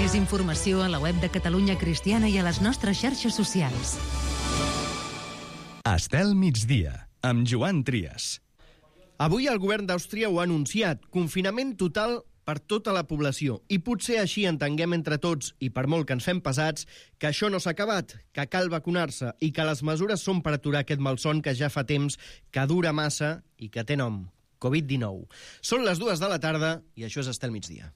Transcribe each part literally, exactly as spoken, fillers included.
Més informació a la web de Catalunya Cristiana i a les nostres xarxes socials. Estel migdia, amb Joan Trias. Avui el govern d'Àustria ho ha anunciat, confinament total per tota la població. I potser així entenguem entre tots, i per molt que ens fem pesats, que això no s'ha acabat, que cal vacunar-se i que les mesures són per aturar aquest malson que ja fa temps que dura massa i que té nom, covid dinou. Són les dues de la tarda i això és Estel migdia.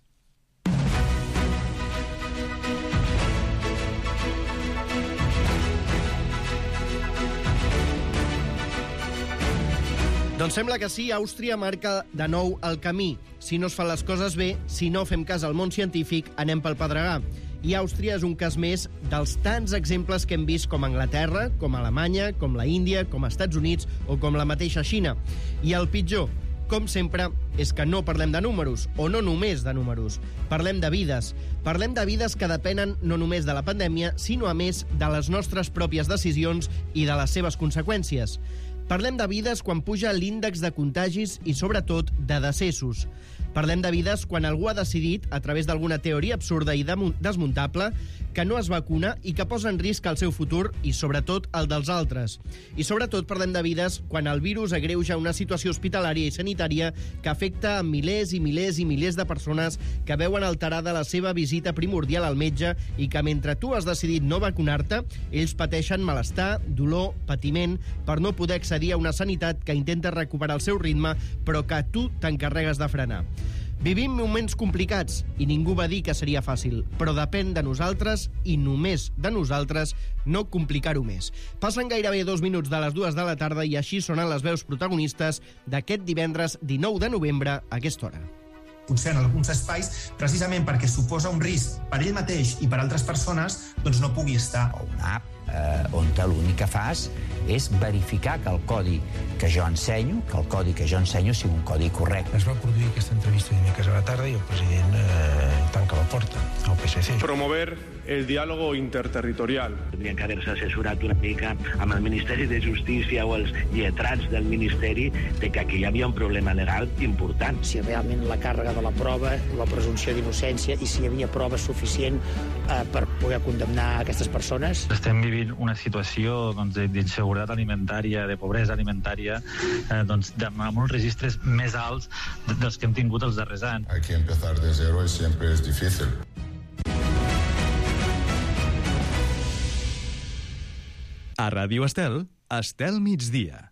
Doncs sembla que sí, Àustria marca de nou el camí. Si no es fan les coses bé, si no fem cas al món científic, anem pel pedregar. I Àustria és un cas més dels tants exemples que hem vist com Anglaterra, com Alemanya, com la Índia, com Estats Units o com la mateixa Xina. I el pitjor, com sempre, és que no parlem de números, o no només de números. Parlem de vides. Parlem de vides que depenen no només de la pandèmia, sinó a més de les nostres pròpies decisions i de les seves conseqüències. Parlem de vides quan puja l'índex de contagis i, sobretot, de decessos. Parlem de vides quan algú ha decidit, a través d'alguna teoria absurda i desmuntable, que no es vacuna i que posa en risc el seu futur i, sobretot, el dels altres. I, sobretot, parlem de vides quan el virus agreuja una situació hospitalària i sanitària que afecta a milers i milers i milers de persones que veuen alterada la seva visita primordial al metge i que, mentre tu has decidit no vacunar-te, ells pateixen malestar, dolor, patiment, per no poder accedir a una sanitat que intenta recuperar el seu ritme, però que tu t'encarregues de frenar. Vivim moments complicats i ningú va dir que seria fàcil, però depèn de nosaltres i només de nosaltres no complicar-ho més. Passen gairebé dos minuts de les dues de la tarda i així sonen les veus protagonistes d'aquest divendres dinou de novembre a aquesta hora. Potser en alguns espais, precisament perquè suposa un risc per ell mateix i per altres persones, doncs no pugui estar. O una app eh, on l'únic que fas és verificar que el codi que jo ensenyo, que el codi que jo ensenyo sigui un codi correcte. Es va produir aquesta entrevista dimecres a la tarda i el president eh, tanca la porta al P S C. Promover el diàlogo interterritorial. Tindrien que haver-se assessorat una mica amb el Ministeri de Justícia o els lletrats del Ministeri de que aquí hi havia un problema legal important. Si realment la càrrega de la prova, la presumpció d'innocència i si hi havia prova suficient eh, per poder condemnar aquestes persones. Estem vivint una situació doncs, d'inseguretat alimentària, de pobresa alimentària, eh, doncs, amb uns registres més alts dels que hem tingut els darrers anys. Hay que empezar de zero y siempre es difícil. A Ràdio Estel, Estel migdia.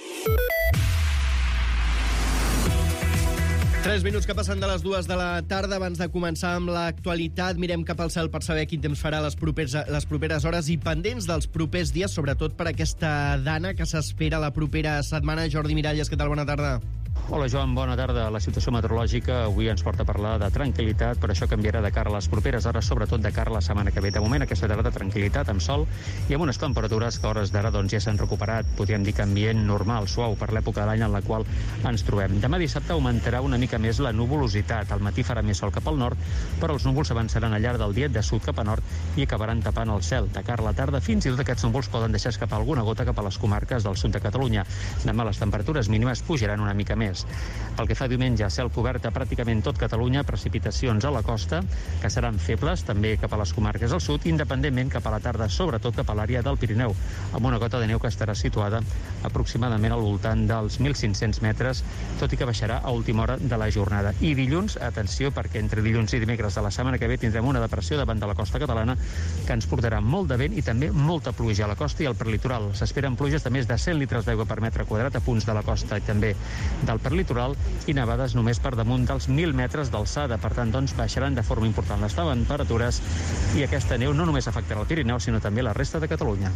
Tres minuts que passen de les dues de la tarda. Abans de començar amb l'actualitat, mirem cap al cel per saber quin temps farà les properes, les properes hores i pendents dels propers dies, sobretot per aquesta dana que s'espera la propera setmana. Jordi Miralles, què tal? Bona tarda. Hola, Joan, bona tarda. La situació meteorològica avui ens porta a parlar de tranquil·litat, però això canviarà de cara a les properes hores, sobretot de cara a la setmana que ve. De moment, aquesta tarda de tranquil·litat, amb sol i amb unes temperatures que a hores d'ara doncs, ja s'han recuperat. Podríem dir que ambient normal, suau, per l'època de l'any en la qual ens trobem. Demà dissabte augmentarà una mica més la nuvolositat. Al matí farà més sol cap al nord, però els núvols avançaran al llarg del dia de sud cap a nord i acabaran tapant el cel. De cara a la tarda, fins i tot aquests núvols poden deixar escapar alguna gota cap a les comarques del sud de Catalunya. Demà les temperatures mínimes pujaran una mica més. Pel que fa diumenge, cel cobert a pràcticament tot Catalunya, precipitacions a la costa, que seran febles també cap a les comarques del sud, independentment cap a la tarda, sobretot cap a l'àrea del Pirineu, amb una cota de neu que estarà situada aproximadament al voltant dels mil cinc-cents metres, tot i que baixarà a última hora de la jornada. I dilluns, atenció, perquè entre dilluns i dimecres de la setmana que ve tindrem una depressió davant de la costa catalana que ens portarà molt de vent i també molta pluja a la costa i al perlitoral. S'esperen pluges de més de cent litres d'aigua per metre quadrat a punts de la costa i també del perlitoral i nevades només per damunt dels mil metres d'alçada. Per tant, doncs, baixaran de forma important les temperatures i aquesta neu no només afectarà el Pirineu, sinó també la resta de Catalunya.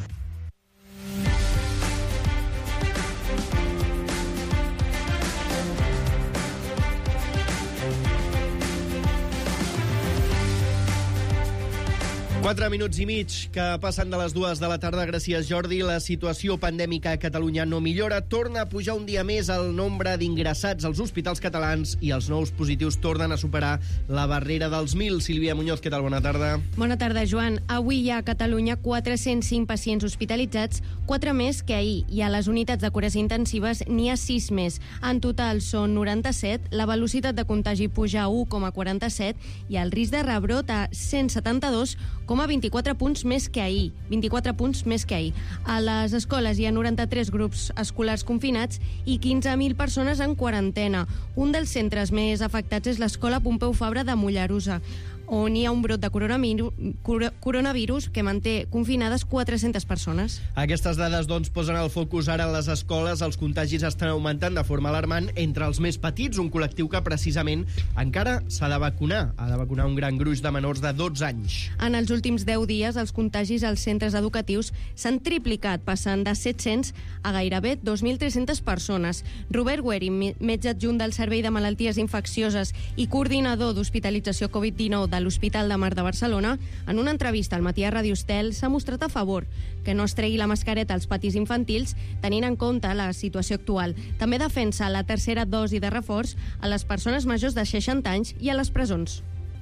Quatre minuts i mig que passen de les dues de la tarda. Gràcies, Jordi. La situació pandèmica a Catalunya no millora. Torna a pujar un dia més el nombre d'ingressats als hospitals catalans i els nous positius tornen a superar la barrera dels mil. Sílvia Muñoz, què tal? Bona tarda. Bona tarda, Joan. Avui hi ha a Catalunya quatre-cents cinc pacients hospitalitzats, quatre més que ahir, i a les unitats de cures intensives n'hi ha sis més. En total són noranta-set, la velocitat de contagi puja a u coma quaranta-set i el risc de rebrot a cent setanta-dos coma vint-i-quatre punts més que ahir. vint-i-quatre punts més que ahir. A les escoles hi ha noranta-tres grups escolars confinats i quinze mil persones en quarantena. Un dels centres més afectats és l'Escola Pompeu Fabra de Mollerussa, on hi ha un brot de coronavirus, coronavirus que manté confinades quatre-centes persones. Aquestes dades, doncs, posen el focus ara a les escoles. Els contagis estan augmentant de forma alarmant entre els més petits, un col·lectiu que precisament encara s'ha de vacunar. Ha de vacunar un gran gruix de menors de dotze anys. En els últims deu dies, els contagis als centres educatius s'han triplicat, passant de set-cents a gairebé dos mil tres-centes persones. Robert Gueri, metge adjunt del Servei de Malalties Infeccioses i coordinador d'hospitalització covid dinou de l'Hospital de Mar de Barcelona, en una entrevista al Matí a Ràdio Estel, s'ha mostrat a favor que no es tregui la mascareta als patis infantils, tenint en compte la situació actual. També defensa la tercera dosi de reforç a les persones majors de seixanta anys i a les presons.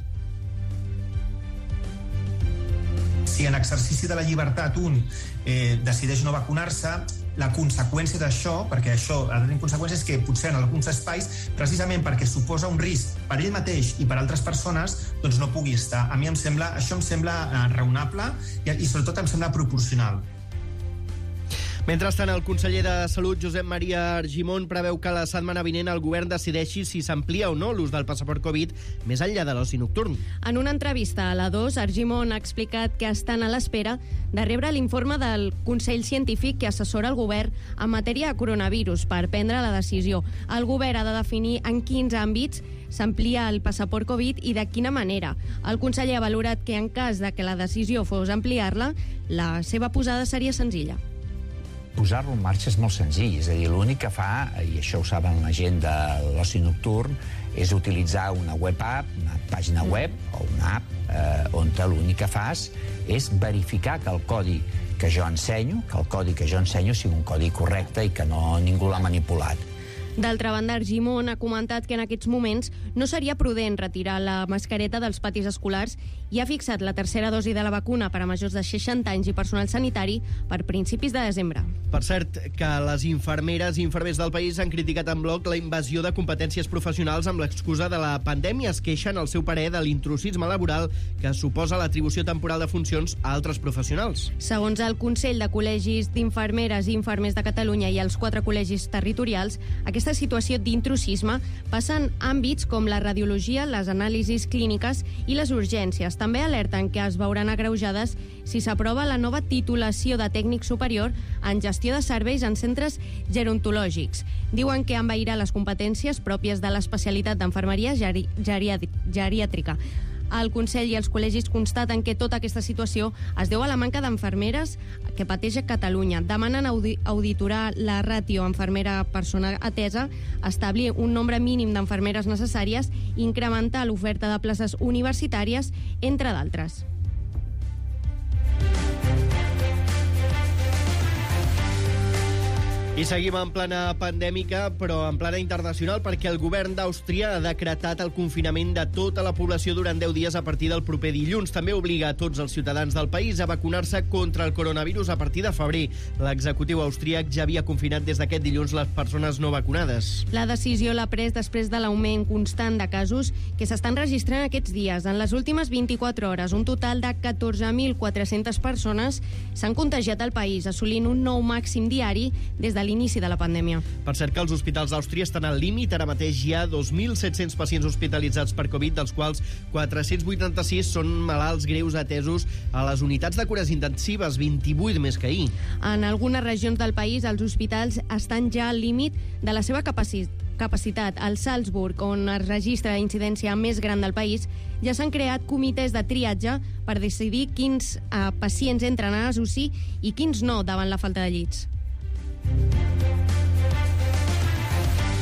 Si en exercici de la llibertat un eh, decideix no vacunar-se, la conseqüència d'això, perquè això ha de tenir conseqüències, que potser en alguns espais, precisament perquè suposa un risc per ell mateix i per altres persones, doncs no pugui estar. A mi em sembla, això em sembla eh, raonable i, i sobretot em sembla proporcional. Mentrestant, el conseller de Salut, Josep Maria Argimon, preveu que la setmana vinent el govern decideixi si s'amplia o no l'ús del passaport Covid més enllà de l'oci nocturn. En una entrevista a la dos, Argimon ha explicat que estan a l'espera de rebre l'informe del Consell Científic que assessora el govern en matèria de coronavirus per prendre la decisió. El govern ha de definir en quins àmbits s'amplia el passaport Covid i de quina manera. El conseller ha valorat que en cas de que la decisió fos ampliar-la, la seva posada seria senzilla. Posar-lo en marxa és molt senzill, és a dir, l'únic que fa, i això ho saben la gent de l'oci nocturn, és utilitzar una web app, una pàgina web o una app eh, on l'únic que fas és verificar que el codi que jo ensenyo, que el codi que jo ensenyo sigui un codi correcte i que no ningú l'ha manipulat. D'altra banda, Argimon ha comentat que en aquests moments no seria prudent retirar la mascareta dels patis escolars i ha fixat la tercera dosi de la vacuna per a majors de seixanta anys i personal sanitari per principis de desembre. Per cert, que les infermeres i infermers del país han criticat en bloc la invasió de competències professionals amb l'excusa de la pandèmia. Es queixen, al seu parer, de l'intrusisme laboral que suposa l'atribució temporal de funcions a altres professionals. Segons el Consell de Col·legis d'Infermeres i Infermers de Catalunya i els quatre col·legis territorials, aquesta situació d'intrusisme passa en àmbits com la radiologia, les anàlisis clíniques i les urgències. També alerten que es veuran agreujades si s'aprova la nova titulació de tècnic superior en gestió de serveis en centres gerontològics. Diuen que envairà les competències pròpies de l'especialitat d'enfermeria geri geriàtrica. El Consell i els col·legis constaten que tota aquesta situació es deu a la manca d'infermeres que pateix a Catalunya. Demanen audi auditorar la ràtio infermera-persona atesa, establir un nombre mínim d'infermeres necessàries i incrementar l'oferta de places universitàries, entre d'altres. I seguim en plana pandèmica, però en plana internacional, perquè el govern d'Àustria ha decretat el confinament de tota la població durant deu dies a partir del proper dilluns. També obliga a tots els ciutadans del país a vacunar-se contra el coronavirus a partir de febrer. L'executiu austríac ja havia confinat des d'aquest dilluns les persones no vacunades. La decisió l'ha pres després de l'augment constant de casos que s'estan registrant aquests dies. En les últimes vint-i-quatre hores, un total de catorze mil quatre-centes persones s'han contagiat al país, assolint un nou màxim diari des de l'inici de la pandèmia. Per cert, que els hospitals d'Àustria estan al límit. Ara mateix hi ha dos mil set-cents pacients hospitalitzats per Covid, dels quals quatre-cents vuitanta-sis són malalts greus atesos a les unitats de cures intensives, vint-i-vuit més que ahir. En algunes regions del país, els hospitals estan ja al límit de la seva capacitat. capacitat. Al Salzburg, on es registra la incidència més gran del país, ja s'han creat comitès de triatge per decidir quins eh, pacients entren a les U C I i quins no davant la falta de llits.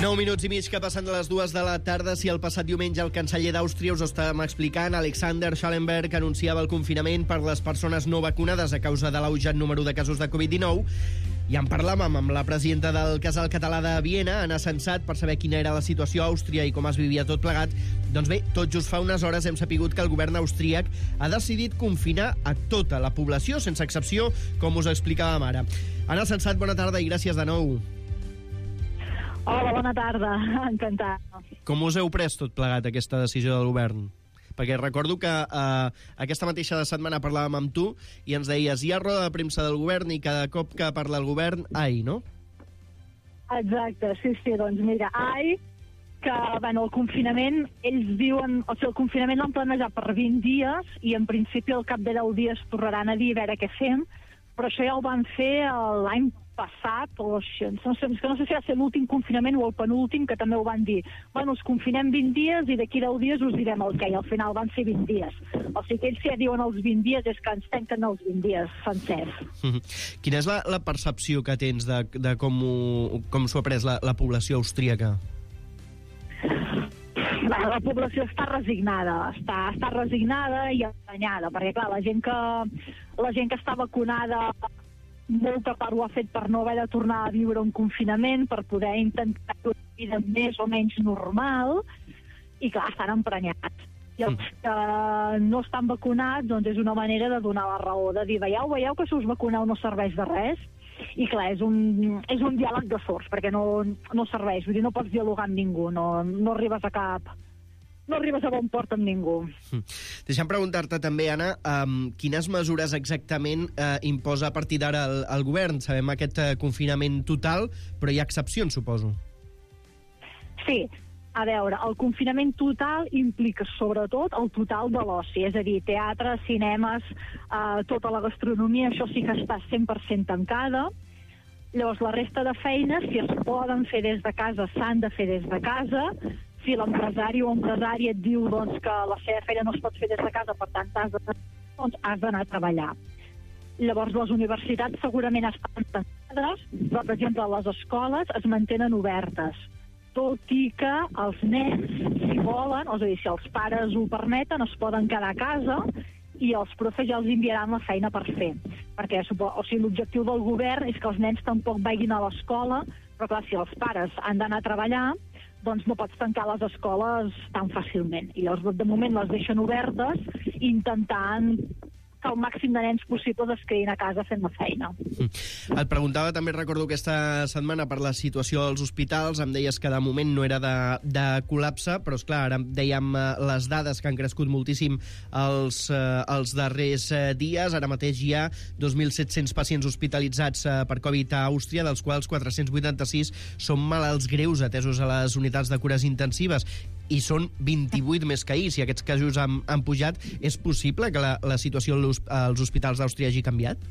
Nou minuts i mig que passen de les dues de la tarda. Si el passat diumenge el canceller d'Àustria, us ho estàvem explicant, Alexander Schallenberg, anunciava el confinament per les persones no vacunades a causa de l'augment número de casos de covid dinou, i en parlàvem amb la presidenta del Casal Català de Viena, Anna Sensat, per saber quina era la situació a Àustria i com es vivia tot plegat. Doncs bé, tot just fa unes hores hem sapigut que el govern austríac ha decidit confinar a tota la població, sense excepció, com us explicàvem ara. Anna Sensat, bona tarda i gràcies de nou. Hola, bona tarda. Encantada. Com us heu pres tot plegat, aquesta decisió del govern? Perquè recordo que eh, aquesta mateixa setmana parlàvem amb tu i ens deies, hi ha roda de premsa del govern i cada cop que parla el govern, ai, no? Exacte, sí, sí, doncs mira, ai, que, bueno, el confinament, ells diuen, o sigui, el confinament l'han planejat per vint dies i en principi al cap de deu dies tornaran a dir a veure què fem, però això ja ho van fer l'any passat, o això, no sé, no sé si va ser l'últim confinament o el penúltim, que també ho van dir. Bueno, us confinem vint dies i d'aquí deu dies us direm el què, i al final van ser vint dies. O sigui que ells ja diuen els vint dies, és que ens tanquen els vint dies sencers. Mm-hmm. Quina és la, la percepció que tens de, de com, ho, com s'ho ha pres la, la població austríaca? La, la població està resignada, està, està resignada i enganyada, perquè clar, la gent que, la gent que està vacunada, molta part ho ha fet per no haver de tornar a viure un confinament, per poder intentar una vida més o menys normal, i clar, estan emprenyats. I els que no estan vacunats, doncs és una manera de donar la raó, de dir, veieu, veieu que si us vacuneu no serveix de res? I clar, és un, és un diàleg de sords, perquè no, no serveix, vull dir, no pots dialogar amb ningú, no, no arribes a cap... no arribes a bon port amb ningú. Deixa'm preguntar-te també, Anna, um, quines mesures exactament uh, imposa a partir d'ara el, el govern? Sabem aquest uh, confinament total, però hi ha excepcions, suposo. Sí, a veure, el confinament total implica sobretot el total de l'oci, és a dir, teatre, cinemes, uh, tota la gastronomia, això sí que està cent per cent tancada. Llavors, la resta de feines, si es poden fer des de casa, s'han de fer des de casa. Si l'empresari o empresària et diu doncs, que la seva feina no es pot fer des de casa, per tant has de, doncs, has d'anar a treballar. Llavors, les universitats segurament estan tancades, però, per exemple, les escoles es mantenen obertes, tot i que els nens, si volen, o és a dir, si els pares ho permeten, es poden quedar a casa i els profes ja els enviaran la feina per fer. Perquè o sigui, l'objectiu del govern és que els nens tampoc vagin a l'escola, però clar, si els pares han d'anar a treballar, doncs no pots tancar les escoles tan fàcilment. I llavors, de moment, les deixen obertes, intentant que el màxim de nens possibles es quedin a casa fent la feina. Et preguntava, també recordo aquesta setmana, per la situació als hospitals. Em deies que de moment no era de, de col·lapse, però esclar, ara dèiem les dades que han crescut moltíssim els, eh, els darrers eh, dies. Ara mateix hi ha dos mil set-cents pacients hospitalitzats eh, per Covid a Àustria, dels quals quatre-cents vuitanta-sis són malalts greus atesos a les unitats de cures intensives, i són vint-i-vuit més que ahir. Si aquests casos han, han pujat, és possible que la, la situació als hospitals d'Àustria hagi canviat?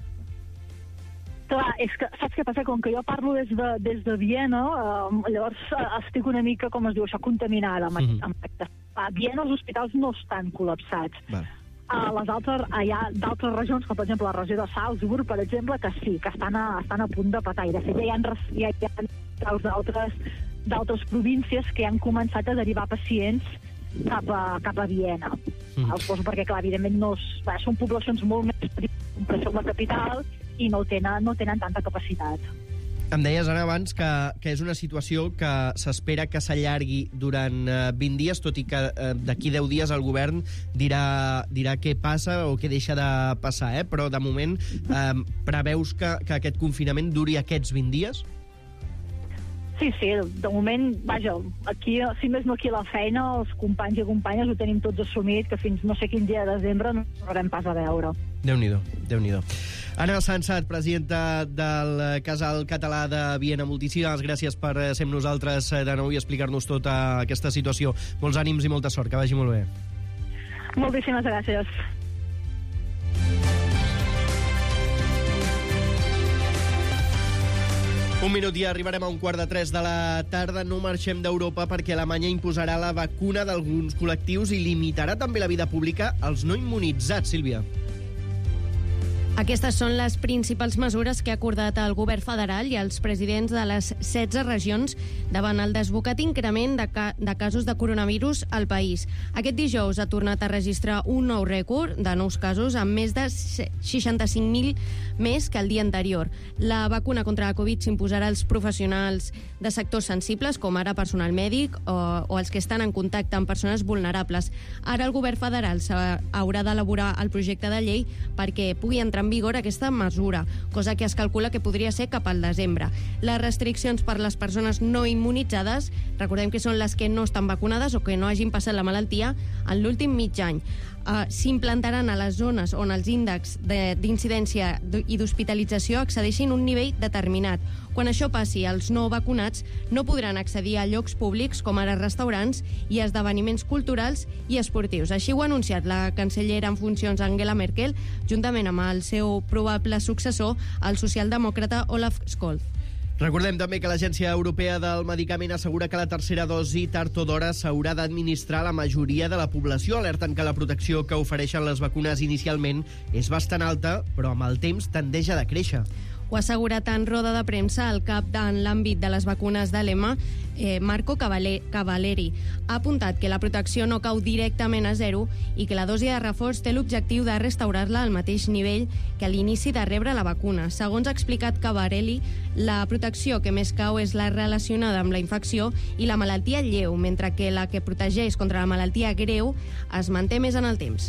Clar, és que saps què passa? Com que jo parlo des de, des de Viena, eh, llavors estic una mica, com es diu això, contaminada. Amb, mm-hmm. amb, a Viena els hospitals no estan col·lapsats. Va. A les altres, hi ha d'altres regions, com per exemple la regió de Salzburg, per exemple, que sí, que estan a, estan a punt de petar. I de fet ja hi ha, ja hi ha d'altres d'altres províncies que han començat a derivar pacients cap a, cap a Viena. Mm. Els poso perquè, clar, evidentment no és, bé, són poblacions molt més petites que som la capital i no tenen, no tenen tanta capacitat. Em deies, Anna, abans que, que és una situació que s'espera que s'allargui durant eh, vint dies, tot i que eh, d'aquí deu dies el govern dirà, dirà què passa o què deixa de passar, eh? Però de moment eh, preveus que, que aquest confinament duri aquests vint dies? Sí, sí, de moment, vaja, aquí, si més no aquí a la feina, els companys i companyes ho tenim tots assumit, que fins no sé quin dia de desembre no tornarem pas a veure. Déu-n'hi-do, Déu-n'hi-do. Anna Sensat, presidenta del Casal Català de Viena, moltíssimes gràcies per ser amb nosaltres de nou i explicar-nos tota aquesta situació. Molts ànims i molta sort, que vagi molt bé. Moltíssimes gràcies. Un minut i arribarem a un quart de tres de la tarda. No marxem d'Europa perquè Alemanya imposarà la vacuna d'alguns col·lectius i limitarà també la vida pública als no immunitzats, Sílvia. Aquestes són les principals mesures que ha acordat el govern federal i els presidents de les setze regions davant el desbocat increment de, ca de casos de coronavirus al país. Aquest dijous ha tornat a registrar un nou rècord de nous casos amb més de seixanta-cinc mil més que el dia anterior. La vacuna contra la Covid s'imposarà als professionals de sectors sensibles, com ara personal mèdic o, o els que estan en contacte amb persones vulnerables. Ara el govern federal haurà d'elaborar el projecte de llei perquè pugui entrar en vigor aquesta mesura, cosa que es calcula que podria ser cap al desembre. Les restriccions per les persones no immunitzades, recordem que són les que no estan vacunades o que no hagin passat la malaltia en l'últim mig any, uh, s'implantaran a les zones on els índexs d'incidència i d'hospitalització excedeixin un nivell determinat. Quan això passi, els no vacunats no podran accedir a llocs públics com ara restaurants i esdeveniments culturals i esportius. Així ho ha anunciat la cancellera en funcions Angela Merkel, juntament amb el seu probable successor, el socialdemòcrata Olaf Scholz. Recordem també que l'Agència Europea del Medicament assegura que la tercera dosi tard o d'hora s'haurà d'administrar a la majoria de la població, alerten que la protecció que ofereixen les vacunes inicialment és bastant alta, però amb el temps tendeix a decréixer. Ho ha assegurat en roda de premsa el cap en l'àmbit de les vacunes de l'E M A, eh, Marco Cavaleri. Ha apuntat que la protecció no cau directament a zero i que la dosi de reforç té l'objectiu de restaurar-la al mateix nivell que a l'inici de rebre la vacuna. Segons ha explicat Cavaleri, la protecció que més cau és la relacionada amb la infecció i la malaltia lleu, mentre que la que protegeix contra la malaltia greu es manté més en el temps.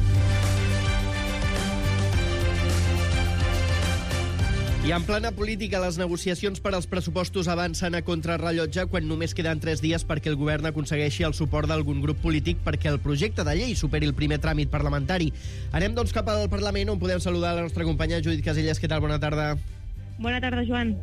I en plana política, les negociacions per als pressupostos avancen a contrarrellotge quan només queden tres dies perquè el govern aconsegueixi el suport d'algun grup polític perquè el projecte de llei superi el primer tràmit parlamentari. Anem, doncs, cap al Parlament, on podem saludar la nostra companya Judit Casellas. Què tal? Bona tarda. Bona tarda, Joan.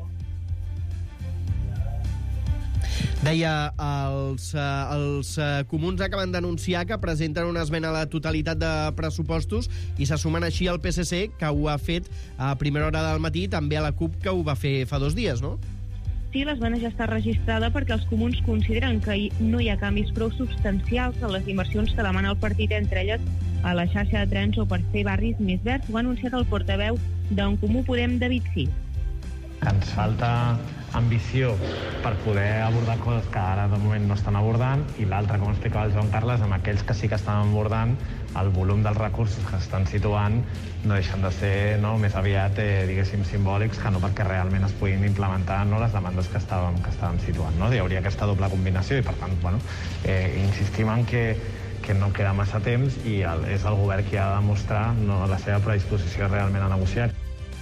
Deia, els, els comuns acaben d'anunciar que presenten una esmena a la totalitat de pressupostos i se sumen així al P S C, que ho ha fet a primera hora del matí, també a la CUP, que ho va fer fa dos dies, no? Sí, l'esmena ja està registrada perquè els comuns consideren que no hi ha canvis prou substancials a les inversions que demana el partit, entre elles a la xarxa de trens o per fer barris més verds. Ho ha anunciat el portaveu d'En Comú Podem, David Cid. Ens falta ambició per poder abordar coses que ara de moment no estan abordant, i l'altra, com explicava el Joan Carles, amb aquells que sí que estan abordant, el volum dels recursos que estan situant no deixen de ser no, més aviat, eh, diguéssim, simbòlics, que no perquè realment es puguin implementar no, les demandes que estàvem, que estàvem situant. No? Hi hauria aquesta doble combinació i, per tant, bueno, eh, insistim en que que no queda massa temps i el, és el govern qui ha de demostrar no, la seva predisposició realment a negociar.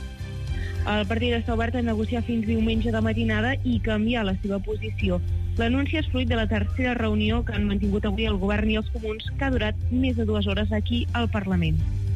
El partit està obert a negociar fins diumenge de matinada i canviar la seva posició. L'anunci és fruit de la tercera reunió que han mantingut avui el govern i els comuns, que ha durat més de dues hores aquí al Parlament.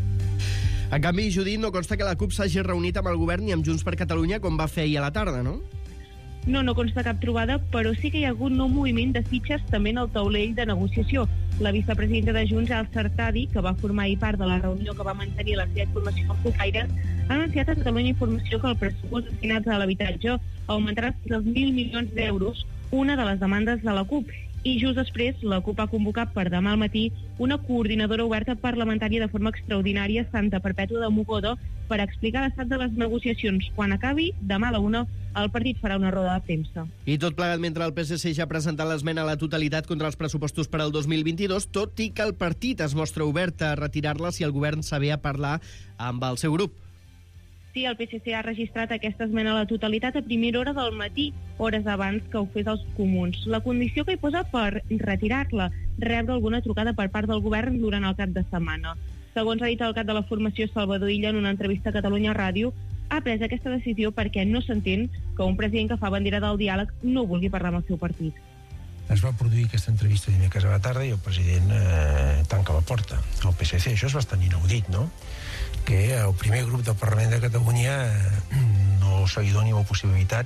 En canvi, Judit, no consta que la CUP s'hagi reunit amb el govern i amb Junts per Catalunya com va fer ahir a la tarda, no? No, no consta cap trobada, però sí que hi ha hagut nou moviment de fitxes també en el taulell de negociació. La vicepresidenta de Junts, Elsa Artadi, que va formar ahir part de la reunió que va mantenir la seva informació al Cucaire, ha anunciat a Catalunya Informació que el pressupost destinat a l'habitatge augmentarà fins als mil milions d'euros, una de les demandes de la CUP. I just després, la CUP ha convocat per demà al matí una coordinadora oberta parlamentària de forma extraordinària, Santa Perpètua de Mogoda, per explicar l'estat de les negociacions. Quan acabi, demà a la una, el partit farà una roda de premsa. I tot plegat mentre el P S C ja ha presentat l'esmena a la totalitat contra els pressupostos per al dos mil vint-i-dos, tot i que el partit es mostra obert a retirar-la si el govern sabé a parlar amb el seu grup. Sí, el P S C ha registrat aquesta esmena a la totalitat a primera hora del matí, hores abans que ho fes els comuns. La condició que hi posa per retirar-la, rebre alguna trucada per part del govern durant el cap de setmana. Segons ha dit el cap de la formació, Salvador Illa, en una entrevista a Catalunya Ràdio, ha pres aquesta decisió perquè no s'entén que un president que fa bandera del diàleg no vulgui parlar amb el seu partit. Es va produir aquesta entrevista dimecres a la tarda i el president eh, tanca la porta al P S C. Això és bastant inaudit, no? Que el primer grup del Parlament de Catalunya eh, no se li doni la possibilitat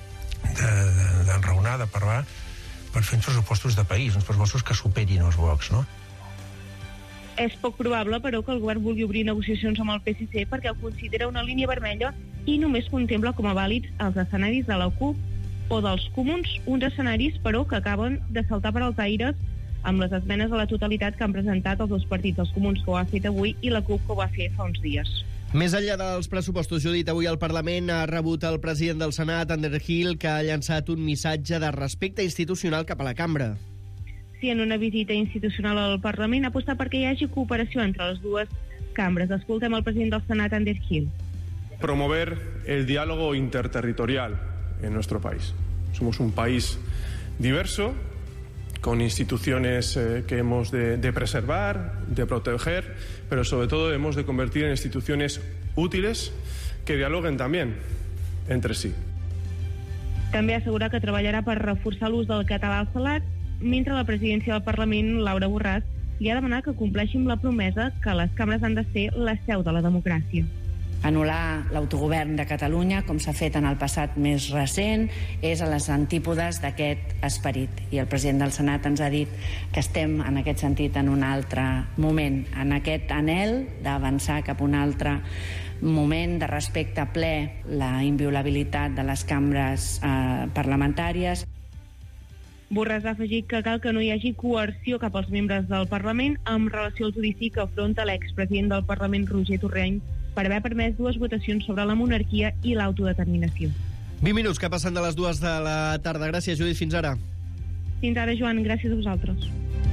d'enraonar, de, de, de parlar per fer uns pressupostos de país, uns pressupostos que superin els blocs, no? És poc probable, però, que el govern vulgui obrir negociacions amb el P S C perquè el considera una línia vermella i només contempla com a vàlids els escenaris de la CUP o dels comuns, uns escenaris, però, que acaben de saltar per als aires amb les esmenes a la totalitat que han presentat els dos partits, els comuns que ho ha fet avui i la CUP que ho va fer fa uns dies. Més enllà dels pressupostos, Judit, avui el Parlament ha rebut el president del Senat, Underhill, que ha llançat un missatge de respecte institucional cap a la cambra. Sí, en una visita institucional al Parlament ha apostat perquè hi hagi cooperació entre les dues cambres. Escoltem el president del Senat, Underhill. Promover el diálogo interterritorial en nuestro país. Somos un país diverso, con instituciones eh, que hemos de, de preservar, de proteger, pero sobre todo hemos de convertir en instituciones útiles que dialoguen también entre sí. També assegura que treballarà per reforçar l'ús del català al Senat, mentre la presidència del Parlament, Laura Borràs, li ha demanat que compleixi amb la promesa que les cambres han de ser la seu de la democràcia. Anul·lar l'autogovern de Catalunya, com s'ha fet en el passat més recent, és a les antípodes d'aquest esperit. I el president del Senat ens ha dit que estem, en aquest sentit, en un altre moment, en aquest anhel d'avançar cap a un altre moment de respecte ple la inviolabilitat de les cambres eh, parlamentàries. Borràs ha afegit que cal que no hi hagi coerció cap als membres del Parlament en relació al judici que afronta l'expresident del Parlament, Roger Torrent, per haver permès dues votacions sobre la monarquia i l'autodeterminació. vint minuts que passen de les dues de la tarda. Gràcies, Judit. Fins ara. Fins ara, Joan. Gràcies a vosaltres.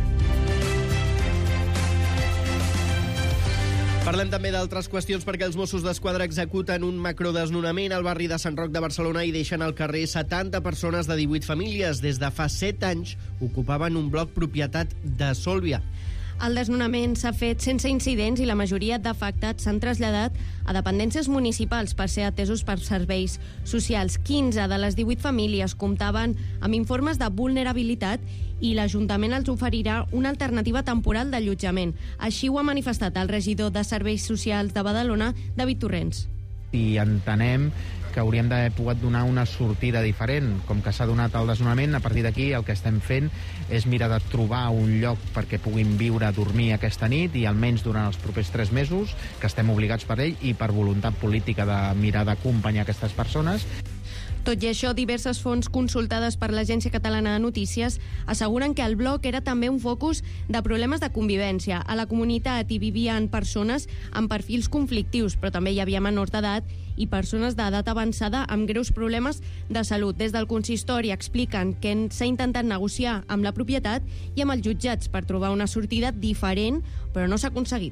Parlem també d'altres qüestions perquè els Mossos d'Esquadra executen un macrodesnonament al barri de Sant Roc de Barcelona i deixen al carrer setanta persones de divuit famílies. Des de fa set anys ocupaven un bloc propietat de Sòlvia. El desnonament s'ha fet sense incidents i la majoria d'afectats s'han traslladat a dependències municipals per ser atesos per serveis socials. quinze de les divuit famílies comptaven amb informes de vulnerabilitat i l'Ajuntament els oferirà una alternativa temporal d'allotjament. Així ho ha manifestat el regidor de Serveis Socials de Badalona, David Torrents. I entenem que hauríem d'haver pogut donar una sortida diferent. Com que s'ha donat el desnonament, a partir d'aquí el que estem fent és mirar de trobar un lloc perquè puguin viure, dormir aquesta nit i almenys durant els propers tres mesos, que estem obligats per ell i per voluntat política de mirar d'acompanyar aquestes persones. Tot i això, diverses fonts consultades per l'Agència Catalana de Notícies asseguren que el bloc era també un focus de problemes de convivència. A la comunitat hi vivien persones amb perfils conflictius, però també hi havia menors d'edat i persones d'edat avançada amb greus problemes de salut. Des del consistori expliquen que s'ha intentat negociar amb la propietat i amb els jutjats per trobar una sortida diferent, però no s'ha aconseguit.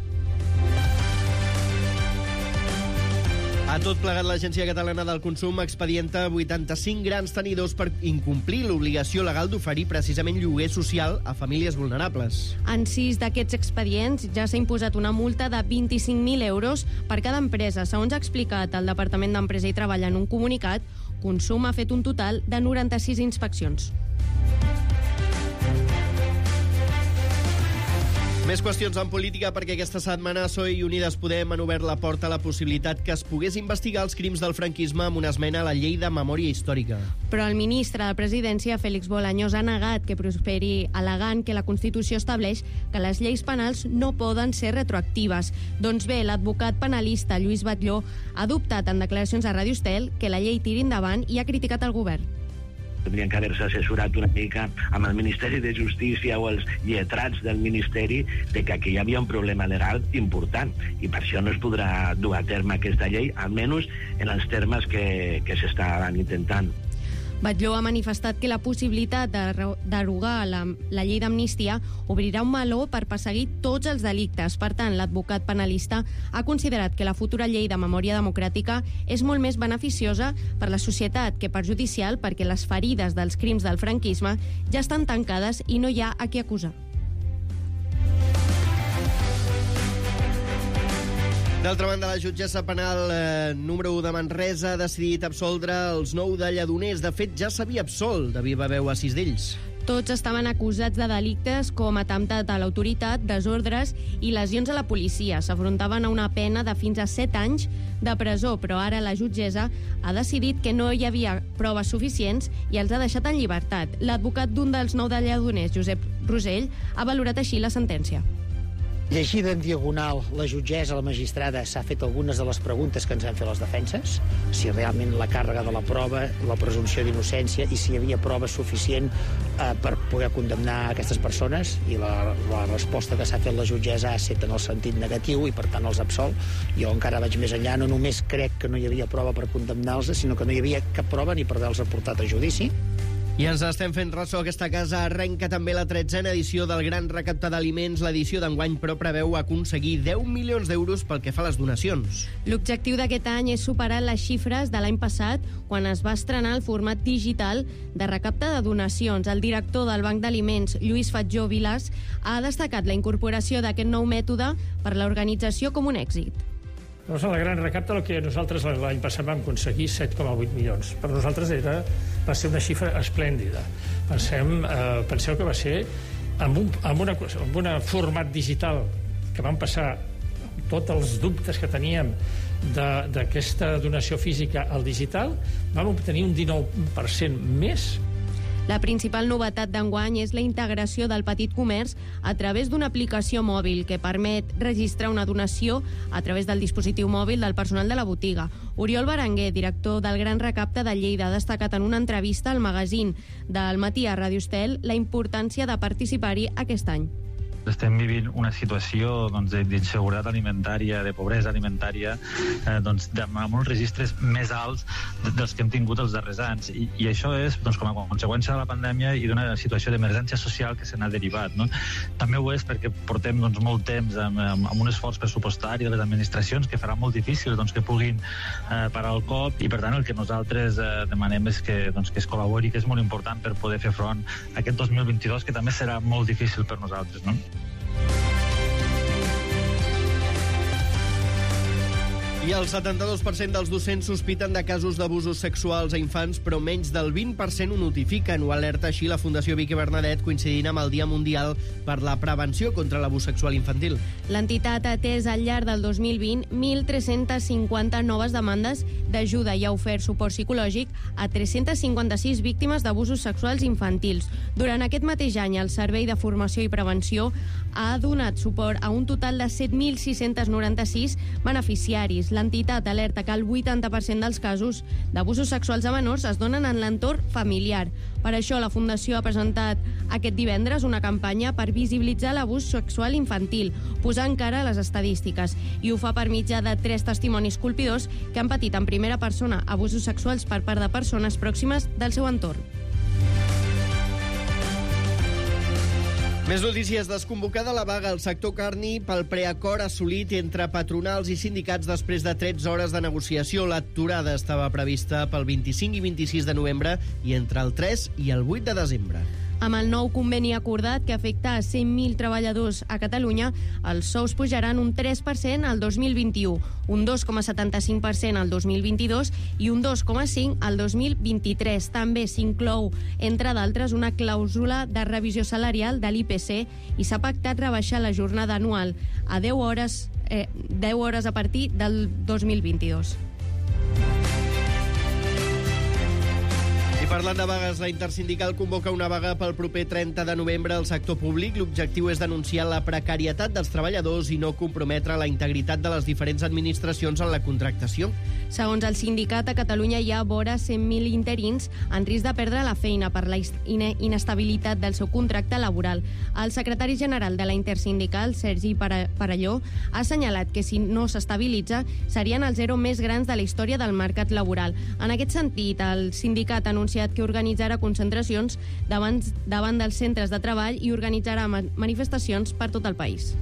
A tot plegat, l'Agència Catalana del Consum expedienta vuitanta-cinc grans tenidors per incomplir l'obligació legal d'oferir precisament lloguer social a famílies vulnerables. En sis d'aquests expedients ja s'ha imposat una multa de vint-i-cinc mil euros per cada empresa. Segons ha explicat el Departament d'Empresa i Treball en un comunicat, Consum ha fet un total de noranta-sis inspeccions. Més qüestions en política perquè aquesta setmana P S O E i Unides Podem han obert la porta a la possibilitat que es pogués investigar els crims del franquisme amb una esmena a la llei de memòria històrica. Però el ministre de Presidència, Félix Bolaños, ha negat que prosperi, al·legant que la Constitució estableix que les lleis penals no poden ser retroactives. Doncs bé, l'advocat penalista Lluís Batlló ha dubtat en declaracions a Ràdio Estel que la llei tiri endavant i ha criticat el govern. Tindrien que haver-se assessorat una mica amb el Ministeri de Justícia o els lletrats del Ministeri de que aquí hi havia un problema legal important i per això no es podrà dur a terme aquesta llei, almenys en els termes que, que s'estaven intentant. Batlló ha manifestat que la possibilitat de derogar la, la llei d'amnistia obrirà un meló per perseguir tots els delictes. Per tant, l'advocat penalista ha considerat que la futura llei de memòria democràtica és molt més beneficiosa per la societat que perjudicial perquè les ferides dels crims del franquisme ja estan tancades i no hi ha a qui acusar. D'altra banda, la jutgessa penal eh, número u de Manresa ha decidit absoldre els nou de Lledoners. De fet, ja s'havia absolt de viva veu a sis d'ells. Tots estaven acusats de delictes com atemptat a l'autoritat, desordres i lesions a la policia. S'afrontaven a una pena de fins a set anys de presó, però ara la jutgessa ha decidit que no hi havia proves suficients i els ha deixat en llibertat. L'advocat d'un dels nou de Lledoners, Josep Rosell, ha valorat així la sentència. Llegida en diagonal, la jutgessa, la magistrada, s'ha fet algunes de les preguntes que ens han fet les defenses, si realment la càrrega de la prova, la presumpció d'innocència i si hi havia prova suficient eh, per poder condemnar aquestes persones, i la, la resposta que s'ha fet la jutgessa ha estat en el sentit negatiu i per tant els absol. Jo encara vaig més enllà, no només crec que no hi havia prova per condemnar-los, sinó que no hi havia cap prova ni per haver-los portat a judici. I ens estem fent ressò. Aquesta casa arrenca també la tretzena edició del Gran Recapte d'Aliments. L'edició d'enguany, però, preveu aconseguir deu milions d'euros pel que fa a les donacions. L'objectiu d'aquest any és superar les xifres de l'any passat, quan es va estrenar el format digital de recapte de donacions. El director del Banc d'Aliments, Lluís Fatjó Vilàs, ha destacat la incorporació d'aquest nou mètode per l'organització com un èxit. Llavors, en la Gran Recapte, el que nosaltres l'any passat vam aconseguir set coma vuit milions. Per nosaltres era, va ser una xifra esplèndida. Pensem, eh, penseu que va ser amb un, amb una, amb un format digital que vam passar tots els dubtes que teníem d'aquesta donació física al digital, vam obtenir un dinou per cent més. La principal novetat d'enguany és la integració del petit comerç a través d'una aplicació mòbil que permet registrar una donació a través del dispositiu mòbil del personal de la botiga. Oriol Berenguer, director del Gran Recapte de Lleida, ha destacat en una entrevista al magazín del Matí a Ràdio Estel la importància de participar-hi aquest any. Estem vivint una situació doncs, d'inseguretat alimentària, de pobresa alimentària, eh, doncs, de, amb uns registres més alts dels que hem tingut els darrers anys. I, i això és doncs, com a conseqüència de la pandèmia i d'una situació d'emergència social que se n'ha derivat. No? També ho és perquè portem doncs, molt temps amb, amb, amb un esforç pressupostari de les administracions que farà molt difícil doncs, que puguin eh, parar el cop, i per tant el que nosaltres eh, demanem és que, doncs, que es col·labori, que és molt important per poder fer front a aquest dos mil vint-i-dos, que també serà molt difícil per nosaltres. No? I el setanta-dos per cent dels docents sospiten de casos d'abusos sexuals a infants, però menys del vint per cent ho notifiquen. Ho alerta així la Fundació Vicky Bernadet, coincidint amb el Dia Mundial per la Prevenció contra l'Abús Sexual Infantil. L'entitat ha atès al llarg del dos mil vint mil tres-cents cinquanta noves demandes d'ajuda i ha ofert suport psicològic a tres-cents cinquanta-sis víctimes d'abusos sexuals infantils. Durant aquest mateix any, el Servei de Formació i Prevenció ha donat suport a un total de set mil sis-cents noranta-sis beneficiaris. L'entitat alerta que el vuitanta per cent dels casos d'abusos sexuals a menors es donen en l'entorn familiar. Per això, la Fundació ha presentat aquest divendres una campanya per visibilitzar l'abús sexual infantil, posar en cara les estadístiques, i ho fa per mitjà de tres testimonis colpidors que han patit en primera persona abusos sexuals per part de persones pròximes del seu entorn. Més notícies. Desconvocada la vaga al sector carni pel preacord assolit entre patronals i sindicats després de tretze hores de negociació. L'aturada estava prevista pel vint-i-cinc i vint-i-sis de novembre i entre el tres i el vuit de desembre. Amb el nou conveni acordat que afecta a cent mil treballadors a Catalunya, els sous pujaran un tres per cent al dos mil vint-i-u, un dos coma setanta-cinc per cent al dos mil vint-i-dos i un dos coma cinc per cent al dos mil vint-i-tres. També s'inclou, entre d'altres, una clàusula de revisió salarial de l'I P C i s'ha pactat rebaixar la jornada anual a deu hores, eh, deu hores a partir del dos mil vint-i-dos. I parlant de vagues, la Intersindical convoca una vaga pel proper trenta de novembre al sector públic. L'objectiu és denunciar la precarietat dels treballadors i no comprometre la integritat de les diferents administracions en la contractació. Segons el sindicat, a Catalunya hi ha vora cent mil interins en risc de perdre la feina per la inestabilitat del seu contracte laboral. El secretari general de la Intersindical, Sergi Parelló, ha assenyalat que si no s'estabilitza serien els ero més grans de la història del mercat laboral. En aquest sentit, el sindicat ha anunciat que organitzarà concentracions davant, davant dels centres de treball i organitzarà manifestacions per tot el país.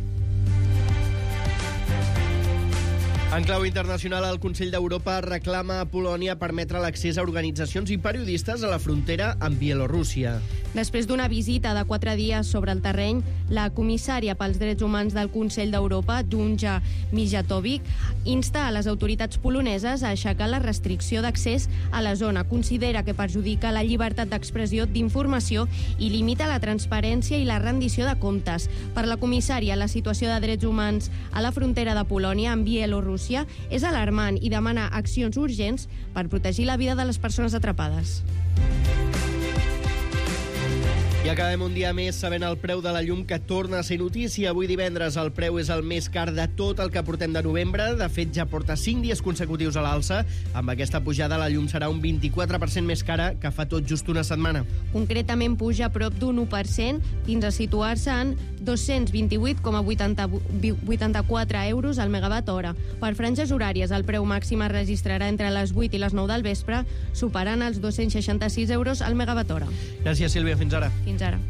En clau internacional, el Consell d'Europa reclama a Polònia permetre l'accés a organitzacions i periodistes a la frontera amb Bielorússia. Després d'una visita de quatre dies sobre el terreny, la comissària pels drets humans del Consell d'Europa, Dunja Mijatovic, insta a les autoritats poloneses a aixecar la restricció d'accés a la zona. Considera que perjudica la llibertat d'expressió, d'informació i limita la transparència i la rendició de comptes. Per la comissària, la situació de drets humans a la frontera de Polònia amb Bielorússia és alarmant i demana accions urgents per protegir la vida de les persones atrapades. I acabem un dia més sabent el preu de la llum, que torna a ser notícia. Avui divendres el preu és el més car de tot el que portem de novembre. De fet, ja porta cinc dies consecutius a l'alça. Amb aquesta pujada, la llum serà un vint-i-quatre per cent més cara que fa tot just una setmana. Concretament puja a prop d'un u per cent fins a situar-se en dos-cents vint-i-vuit coma vuitanta-quatre euros al megawatt hora. Per franges horàries, el preu màxim es registrarà entre les vuit i les nou del vespre, superant els dos-cents seixanta-sis euros al megawatt hora. Gràcies, Sílvia. Fins ara. Fins ara.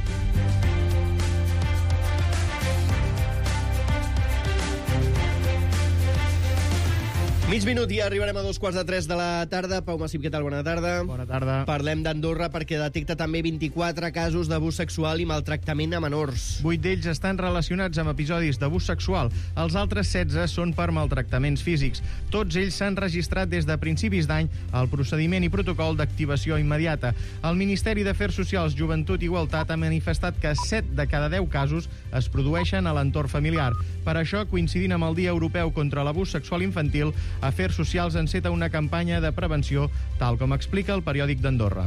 Mig minut i arribarem a dos quarts de tres de la tarda. Pau Massip, què tal? Bona tarda. Bona tarda. Parlem d'Andorra perquè detecta també vint-i-quatre casos d'abús sexual i maltractament a menors. Vuit d'ells estan relacionats amb episodis d'abús sexual. Els altres setze són per maltractaments físics. Tots ells s'han registrat des de principis d'any al procediment i protocol d'activació immediata. El Ministeri d'Afers Socials, Joventut i Igualtat ha manifestat que set de cada deu casos es produeixen a l'entorn familiar. Per això, coincidint amb el Dia Europeu contra l'Abús Sexual Infantil, Afers Socials enceta una campanya de prevenció, tal com explica el periòdic d'Andorra.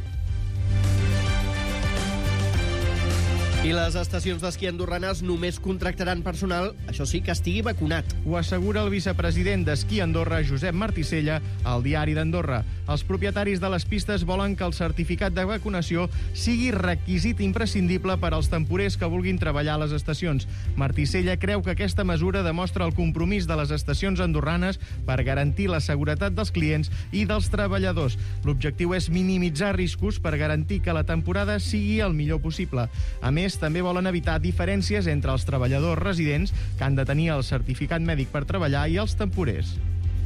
I les estacions d'esquí andorranes només contractaran personal, això sí, que estigui vacunat. Ho assegura el vicepresident d'Esquí Andorra, Josep Marticella, al Diari d'Andorra. Els propietaris de les pistes volen que el certificat de vacunació sigui requisit imprescindible per als temporers que vulguin treballar a les estacions. Marticella creu que aquesta mesura demostra el compromís de les estacions andorranes per garantir la seguretat dels clients i dels treballadors. L'objectiu és minimitzar riscos per garantir que la temporada sigui el millor possible. A més, també volen evitar diferències entre els treballadors residents que han de tenir el certificat mèdic per treballar i els temporers.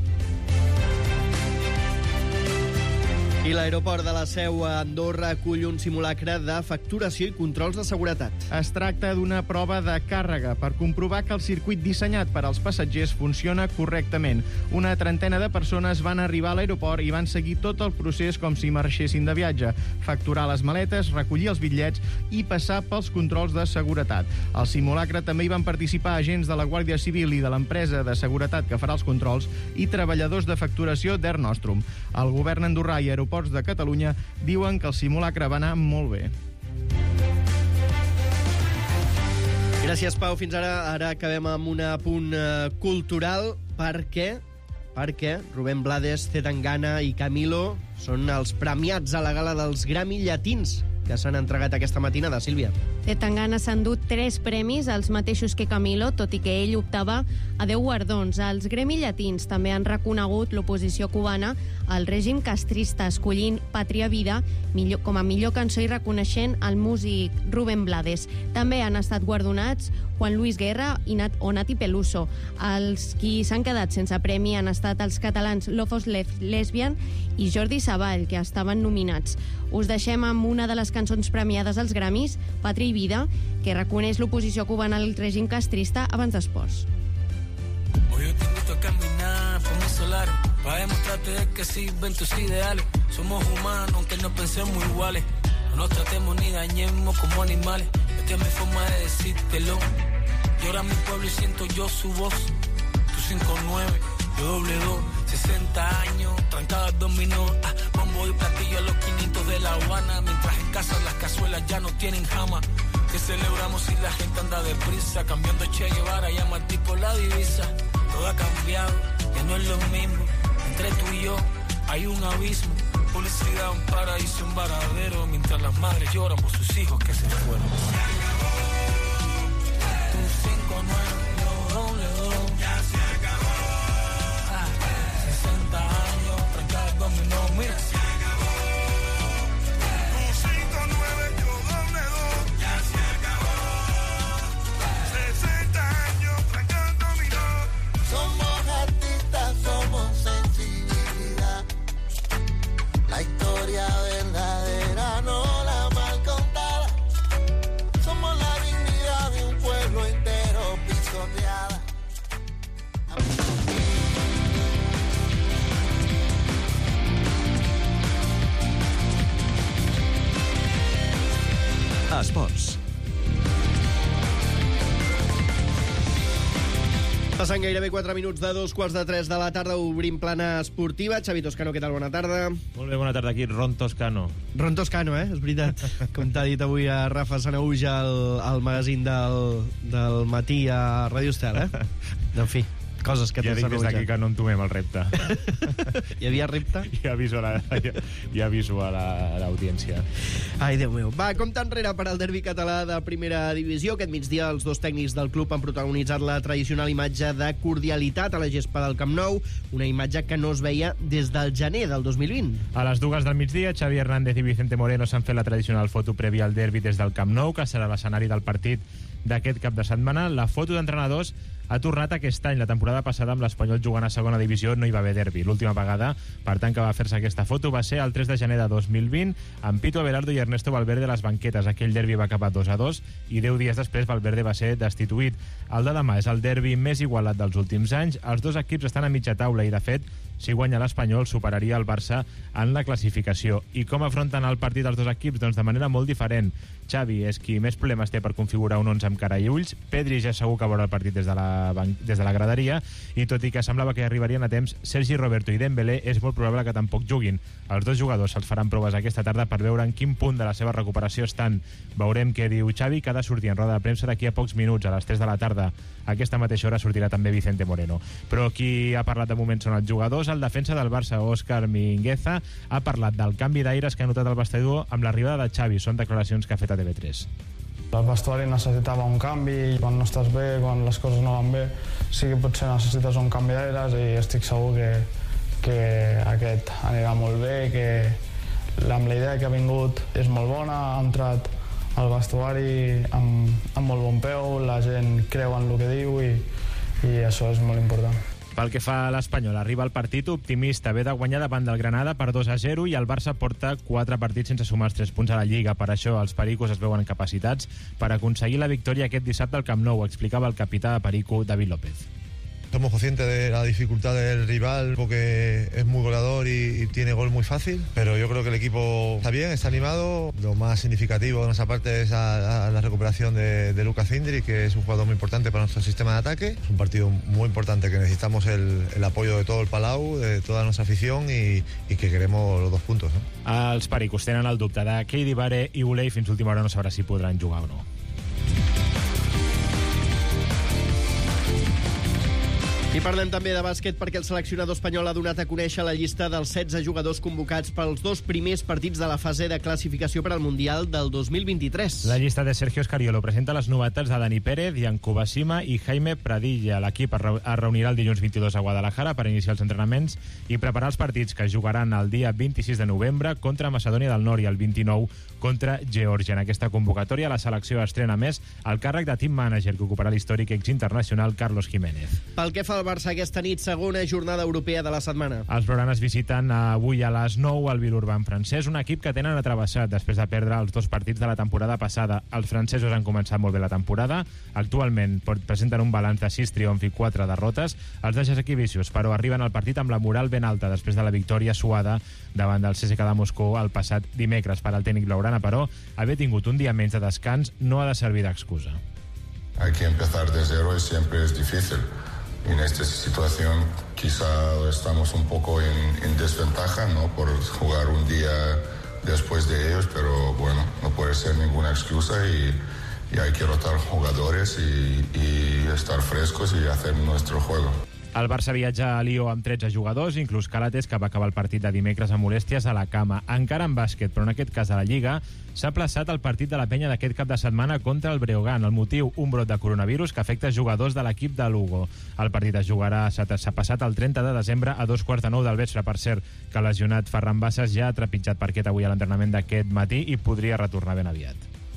I l'aeroport de la Seu a Andorra acull un simulacre de facturació i controls de seguretat. Es tracta d'una prova de càrrega per comprovar que el circuit dissenyat per als passatgers funciona correctament. Una trentena de persones van arribar a l'aeroport i van seguir tot el procés com si marxessin de viatge. Facturar les maletes, recollir els bitllets i passar pels controls de seguretat. Al simulacre també hi van participar agents de la Guàrdia Civil i de l'empresa de seguretat que farà els controls i treballadors de facturació d'Air Nostrum. El govern andorrà i aeroports de Catalunya diuen que el simulacre va anar molt bé. Gràcies, Pau. Fins ara. Ara acabem amb un apunt uh, cultural perquè, perquè Rubén Blades, Zetangana i Camilo són els premiats a la gala dels Grammy Llatins que s'han entregat aquesta matinada, Sílvia. Zetangana s'ha endut tres premis, els mateixos que Camilo, tot i que ell optava a deu guardons. Els Grammy Llatins també han reconegut l'oposició cubana al règim castrista, escollint Pàtria Vida millor, com a millor cançó i reconeixent el músic Rubén Blades. També han estat guardonats Juan Luis Guerra i Nat, o Nati Peluso. Els qui s'han quedat sense premi han estat els catalans Lofos Lesbian i Jordi Savall, que estaven nominats. Us deixem amb una de les cançons premiades als Grammys, Pàtria i Vida, que reconeix l'oposició cubana al règim castrista abans d'esports. Hoy yo te invito a caminar por mis solares para demostrarte que sirven tus ideales. Somos humanos aunque no pensemos iguales. No nos tratemos ni dañemos como animales. Esta es mi forma de decírtelo. Llora mi pueblo y siento yo su voz. Tu cinco nueve, yo doble dos. sesenta años, trancadas dominó. Ah, bombo y platillo a los quinientos de La Habana. Mientras en casa las cazuelas ya no tienen jama. Que celebramos si la gente anda deprisa, cambiando Che Guevara, llama al tipo la divisa. Todo ha cambiado, ya no es lo mismo. Entre tú y yo hay un abismo. Publicidad, un paraíso, un varadero. Mientras las madres lloran por sus hijos que se fueron. Se acabó. Tu cinco nueve, yo doble dos. Ya se acabó. Ah, sesenta años, trancadas dominó. Mira. Se acabó. Tu cinco nueve, yo doble dos. Ya se acabó. sesenta años, trancadas dominó. Somos artistas, somos sensibilidad. La historia verdadera, no la mal contada. Somos Passant gairebé quatre minuts de dos quarts de tres de la tarda, obrim plana esportiva. Xavi Toscano, què tal? Bona tarda. Molt bé, bona tarda aquí, Ron Toscano. Ron Toscano, eh? És veritat. Com t'ha dit avui a Rafa Sanauja al, al magazín del, del matí a Ràdio Estel, eh? En fi, coses que ja té dic des d'aquí Sanauja. que no entomem el repte. Hi havia repte? Ja aviso a la, ja, ja aviso a la- a l'audiència. Ai, Déu meu. Va, compte enrere per al derbi català de primera divisió. Aquest migdia els dos tècnics del club han protagonitzat la tradicional imatge de cordialitat a la gespa del Camp Nou, una imatge que no es veia des del gener del dos mil vint. A les dues del migdia, Xavi Hernández i Vicente Moreno s'han fet la tradicional foto prèvia al derbi des del Camp Nou, que serà l'escenari del partit d'aquest cap de setmana. La foto d'entrenadors ha tornat aquest any. La temporada passada amb l'Espanyol jugant a segona divisió no hi va haver derbi. L'última vegada, per tant, que va fer-se aquesta foto va ser el tres de gener de dos mil vint amb Pito Abelardo i Ernesto Valverde a les banquetes. Aquell derbi va acabar dos a dos i deu dies després Valverde va ser destituït. El de demà és el derbi més igualat dels últims anys. Els dos equips estan a mitja taula i, de fet, si guanya l'Espanyol, superaria el Barça en la classificació. I com afronten el partit els dos equips? Doncs de manera molt diferent. Xavi és qui més problemes té per configurar un onze amb cara i ulls. Pedri ja segur que veurà el partit des de la, ban- des de la graderia, i tot i que semblava que arribarien a temps, Sergi Roberto i Dembélé és molt probable que tampoc juguin. Els dos jugadors se'ls faran proves aquesta tarda per veure en quin punt de la seva recuperació estan. Veurem què diu Xavi, que ha de sortir en roda de premsa d'aquí a pocs minuts, a les tres de la tarda. A aquesta mateixa hora sortirà també Vicente Moreno. Però qui ha parlat de moment són els jugadors. El defensa del Barça, Òscar Mingueza, ha parlat del canvi d'aires que ha notat el vestidor amb l'arribada de Xavi. Són declaracions que ha fet a T V tres. El vestuari necessitava un canvi, quan no estàs bé, quan les coses no van bé, sí que potser necessites un canvi d'aires i estic segur que, que aquest anirà molt bé, que amb la idea que ha vingut és molt bona, ha entrat al vestuari amb, amb molt bon peu, la gent creu en el que diu i, i això és molt important. Pel que fa a l'Espanyol, arriba el partit optimista. Ve de guanyar davant del Granada per dos a zero i el Barça porta quatre partits sense sumar els tres punts a la Lliga. Per això els pericos es veuen capacitats per aconseguir la victòria aquest dissabte al Camp Nou, explicava el capità de Perico, David López. Somos conscientes de la dificultad del rival porque es muy goleador y, y tiene gol muy fácil, pero yo creo que el equipo está bien, está animado. Lo más significativo de nuestra parte es a, a la recuperación de, de Lucas Zindri, que es un jugador muy importante para nuestro sistema de ataque. Es un partido muy importante que necesitamos el, el apoyo de todo el Palau, de toda nuestra afición y, y que queremos los dos puntos, ¿no? Els pericos tenen el dubte de Keidi Bare i Ulei. Fins l'última hora no sabrà si podran jugar o no. I parlem també de bàsquet perquè el seleccionador espanyol ha donat a conèixer la llista dels setze jugadors convocats pels dos primers partits de la fase de classificació per al Mundial del dos mil vint-i-tres. La llista de Sergio Escariolo presenta les novetats de Dani Pérez, Yankuba Sima i Jaime Pradilla. L'equip es reu- es reunirà el dilluns vint-i-dos a Guadalajara per iniciar els entrenaments i preparar els partits que jugaran el dia vint-i-sis de novembre contra Macedònia del Nord i el vint-i-nou contra Geòrgia. En aquesta convocatòria la selecció estrena més el càrrec de team manager que ocuparà l'històric exinternacional Carlos Jiménez. Pel que fa al Barça aquesta nit, segona jornada europea de la setmana. Els blaugranes visiten avui a les nou al Villeurbanne francès, un equip que tenen atrevessat després de perdre els dos partits de la temporada passada. Els francesos han començat molt bé la temporada. Actualment presenten un balanç de sis triomfs i quatre derrotes. Els de Jacek Vicius, però, arriben al partit amb la moral ben alta després de la victòria suada davant del C S K de Moscou el passat dimecres. Per al tècnic blaugrana, però, haver tingut un dia menys de descans no ha de servir d'excusa. Hay que empezar de cero y siempre es difícil. En esta situación quizá estamos un poco en, en desventaja, ¿no? Por jugar un día después de ellos, pero bueno, no puede ser ninguna excusa y, y hay que rotar jugadores y, y estar frescos y hacer nuestro juego. El Barça viatja a Lió amb tretze jugadors, inclús Calates, que va acabar el partit de dimecres amb molèsties a la cama. Encara en bàsquet, però en aquest cas a la Lliga, s'ha plaçat el partit de la penya d'aquest cap de setmana contra el Breogán. El motiu, un brot de coronavirus que afecta jugadors de l'equip de Lugo. El partit es jugarà, s'ha passat el trenta de desembre a dos quarts de nou del vespre. Per cert, que el lesionat Ferran Bassas ja ha trepitjat parquet avui a l'entrenament d'aquest matí i podria retornar ben aviat.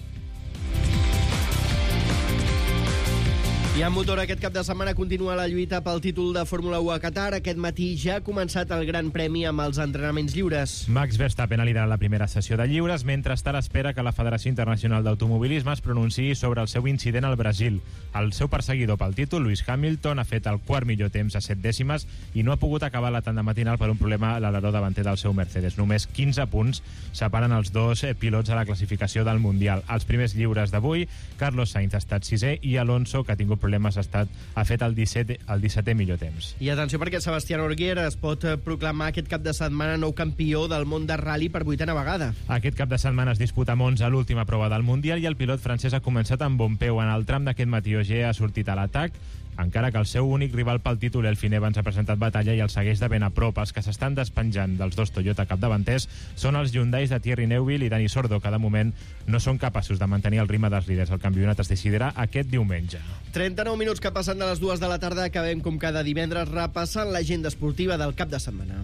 I en motor aquest cap de setmana continua la lluita pel títol de Fórmula u a Qatar. Aquest matí ja ha començat el Gran Premi amb els entrenaments lliures. Max Verstappen ha liderat la primera sessió de lliures mentre està a l'espera que la Federació Internacional d'Automobilisme es pronunciï sobre el seu incident al Brasil. El seu perseguidor pel títol, Lewis Hamilton, ha fet el quart millor temps a set dècimes i no ha pogut acabar la tanda matinal per un problema a l'aleró davanter del seu Mercedes. Només quinze punts separen els dos pilots a la classificació del Mundial. Els primers lliures d'avui, Carlos Sainz ha estat sisè i Alonso, que ha tingut problemes ha, estat, ha fet el dissetè, el dissetè millor temps. I atenció perquè Sebastián Ogier es pot proclamar aquest cap de setmana nou campió del món de rally per vuitena vegada. Aquest cap de setmana es disputa a Monza l'última prova del Mundial i el pilot francès ha començat amb bon peu. En el tram d'aquest matí Ogier ha sortit a l'atac, encara que el seu únic rival pel títol, Elfyn Evans, ha presentat batalla i el segueix de ben a prop. Els que s'estan despenjant dels dos Toyota capdavanters són els Hyundais de Thierry Neuville i Dani Sordo, que de moment no són capaços de mantenir el ritme dels líders. El campionat es decidirà aquest diumenge. trenta-nou minuts que passen de les dues de la tarda. Acabem com cada divendres repassant l'agenda esportiva del cap de setmana.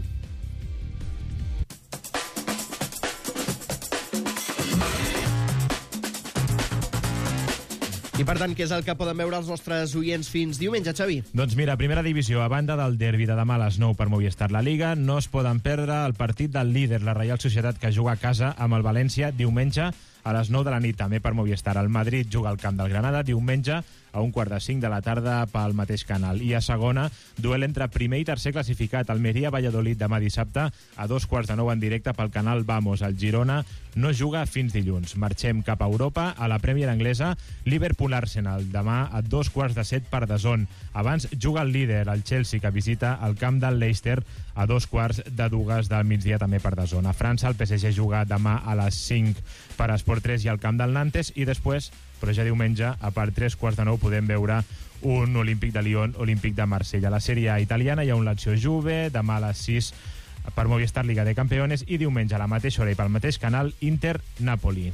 I per tant, què és el que poden veure els nostres oients fins diumenge, Xavi? Doncs mira, primera divisió, a banda del derbi de demà a les nou per Movistar la Liga, no es poden perdre el partit del líder, la Reial Societat, que juga a casa amb el València diumenge a les nou de la nit, també per Movistar. El Madrid juga al camp del Granada diumenge a un quart de cinc de la tarda pel mateix canal. I a segona, duel entre primer i tercer classificat. Almeria-Valladolid demà dissabte a dos quarts de nou en directe pel canal Vamos. El Girona no juga fins dilluns. Marxem cap a Europa, a la Premier anglesa, Liverpool-Arsenal, demà a dos quarts de set per D A Z N. Abans juga el líder, el Chelsea, que visita el camp del Leicester a dos quarts de dues del migdia també per D A Z N. A França, el P S G juga demà a les cinc per Esport tres i al camp del Nantes, i després, però ja diumenge, a part tres quarts de nou, podem veure un Olímpic de Lyon, Olímpic de Marsella. A la Sèrie A italiana hi ha un Lazio Juve, demà a les sis per Movistar Liga de Campeones, i diumenge a la mateixa hora i pel mateix canal Inter-Napoli.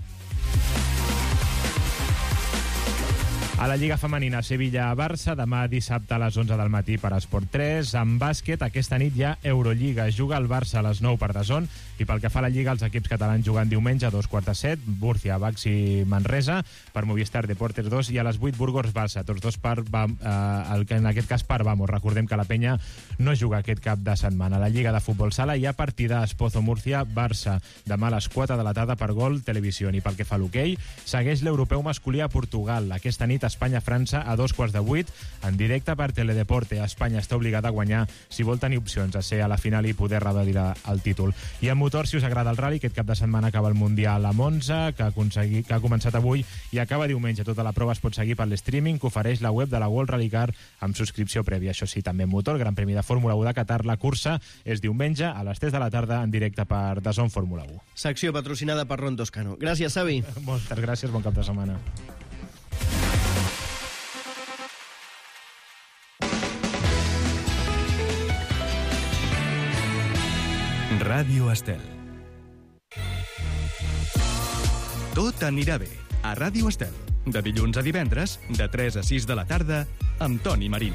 A la Lliga Femenina, Sevilla-Barça, demà dissabte a les onze del matí per Esport tres. En bàsquet, aquesta nit hi ha Eurolliga. Juga el Barça a les nou per D A Z N, i pel que fa a la Lliga, els equips catalans jugant diumenge a dos quarts de set, Múrcia, Baxi, Manresa, per Movistar Deportes dos, i a les vuit Burgos-Barça, tots dos per, eh, en aquest cas per Vamos. Recordem que la Penya no juga aquest cap de setmana. A la Lliga de Futbol Sala hi ha partida Espozo-Múrcia-Barça, demà a les quatre de la tarda per Gol Televisió. I pel que fa a l'hoquei, segueix l'europeu masculí a Portugal. Aquesta nit Espanya-França a dos quarts de vuit, en directe per Teledeporte. Espanya està obligada a guanyar si vol tenir opcions a ser a la final i poder revalidar el títol. I en motor, si us agrada el rally, aquest cap de setmana acaba el Mundial a Monza, que ha, que ha començat avui i acaba diumenge. Tota la prova es pot seguir per l'streaming que ofereix la web de la World Rally Car amb subscripció prèvia. Això sí, també en motor, Gran Premi de Fórmula u de Qatar. La cursa és diumenge a les tres de la tarda en directe per D A Z N Fórmula u. Secció patrocinada per Ron Toscano. Gràcies, Xavi. Moltes gràcies, bon cap de setmana. Ràdio Estel. Tot anirà bé a Ràdio Estel. De dilluns a divendres, de tres a sis de la tarda, amb Toni Marín.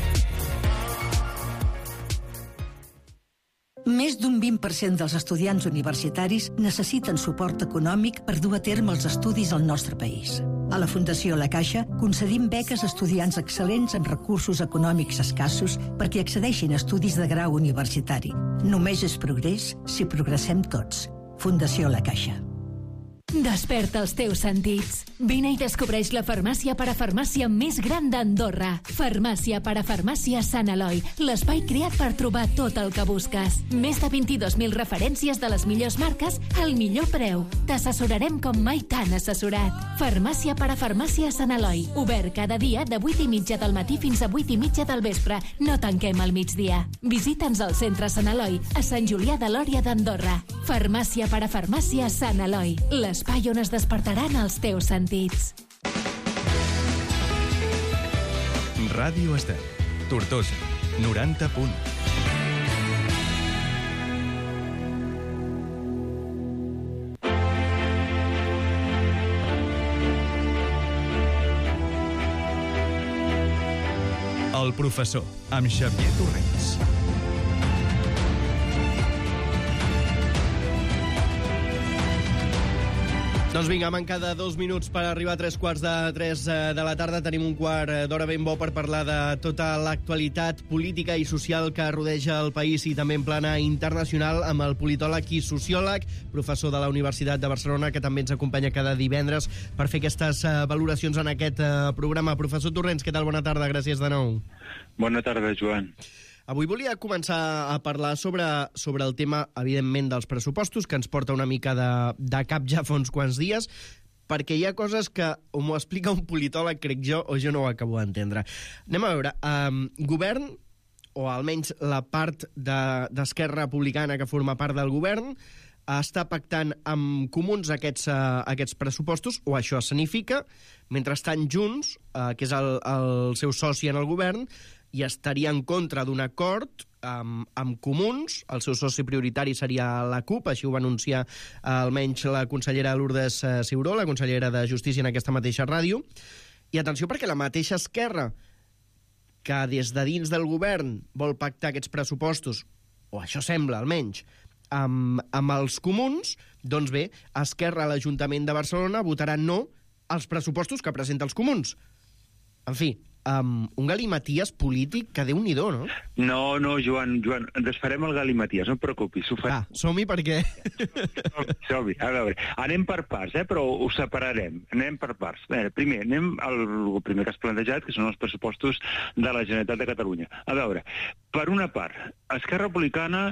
Més d'un vint per cent dels estudiants universitaris necessiten suport econòmic per dur a terme els estudis al nostre país. A la Fundació La Caixa concedim beques a estudiants excel·lents amb recursos econòmics escassos perquè accedeixin a estudis de grau universitari. Només és progrés si progressem tots. Fundació La Caixa. Desperta els teus sentits. Vine i descobreix la farmàcia parafarmàcia més gran d'Andorra. Farmàcia parafarmàcia Sant Eloi, l'espai creat per trobar tot el que busques. Més de vint-i-dos mil referències de les millors marques al millor preu. T'assessorarem com mai t'han assessorat. Farmàcia parafarmàcia Sant Eloi, obert cada dia de vuit i mitja del matí fins a vuit i mitja del vespre. No tanquem al migdia. Visita'ns al centre Sant Eloi, a Sant Julià de Lòria d'Andorra. Farmàcia parafarmàcia Sant Eloi, l'espai on es despertaran els teus sentits. Ràdio Estel, Tortosa, noranta punt. El professor, amb Xavier Torrents. Doncs vinga, manca de dos minuts per arribar a tres quarts de tres de la tarda. Tenim un quart d'hora ben bo per parlar de tota l'actualitat política i social que rodeja el país i també en plana internacional amb el politòleg i sociòleg, professor de la Universitat de Barcelona, que també ens acompanya cada divendres per fer aquestes valoracions en aquest programa. Professor Torrents, què tal? Bona tarda, gràcies de nou. Bona tarda, Joan. Avui volia començar a parlar sobre, sobre el tema, evidentment, dels pressupostos, que ens porta una mica de, de cap ja fa uns quants dies, perquè hi ha coses que o m'ho explica un politòleg, crec jo, o jo no ho acabo d'entendre. Anem a veure, um, govern, o almenys la part d'Esquerra Republicana que forma part del govern, està pactant amb Comuns aquests, uh, aquests pressupostos, o això significa, mentrestant Junts, uh, que és el, el seu soci en el govern, i estaria en contra d'un acord amb, amb Comuns. El seu soci prioritari seria la CUP, així ho va anunciar uh, almenys la consellera Lourdes uh, Ciuró, la consellera de Justícia en aquesta mateixa ràdio. I atenció, perquè la mateixa Esquerra, que des de dins del govern vol pactar aquests pressupostos, o això sembla almenys, amb, amb els Comuns, doncs bé, Esquerra a l'Ajuntament de Barcelona votarà no als pressupostos que presenta els Comuns. En fi, um, un galimaties polític que Déu-n'hi-do, no? No, no, Joan, Joan, desfarem el galimaties, no et preocupis. Ho Ah, som-hi perquè... Som-hi, a veure, anem per parts, eh, però ho separarem, anem per parts. A veure, primer, anem al primer que has plantejat, que són els pressupostos de la Generalitat de Catalunya. A veure, per una part, Esquerra Republicana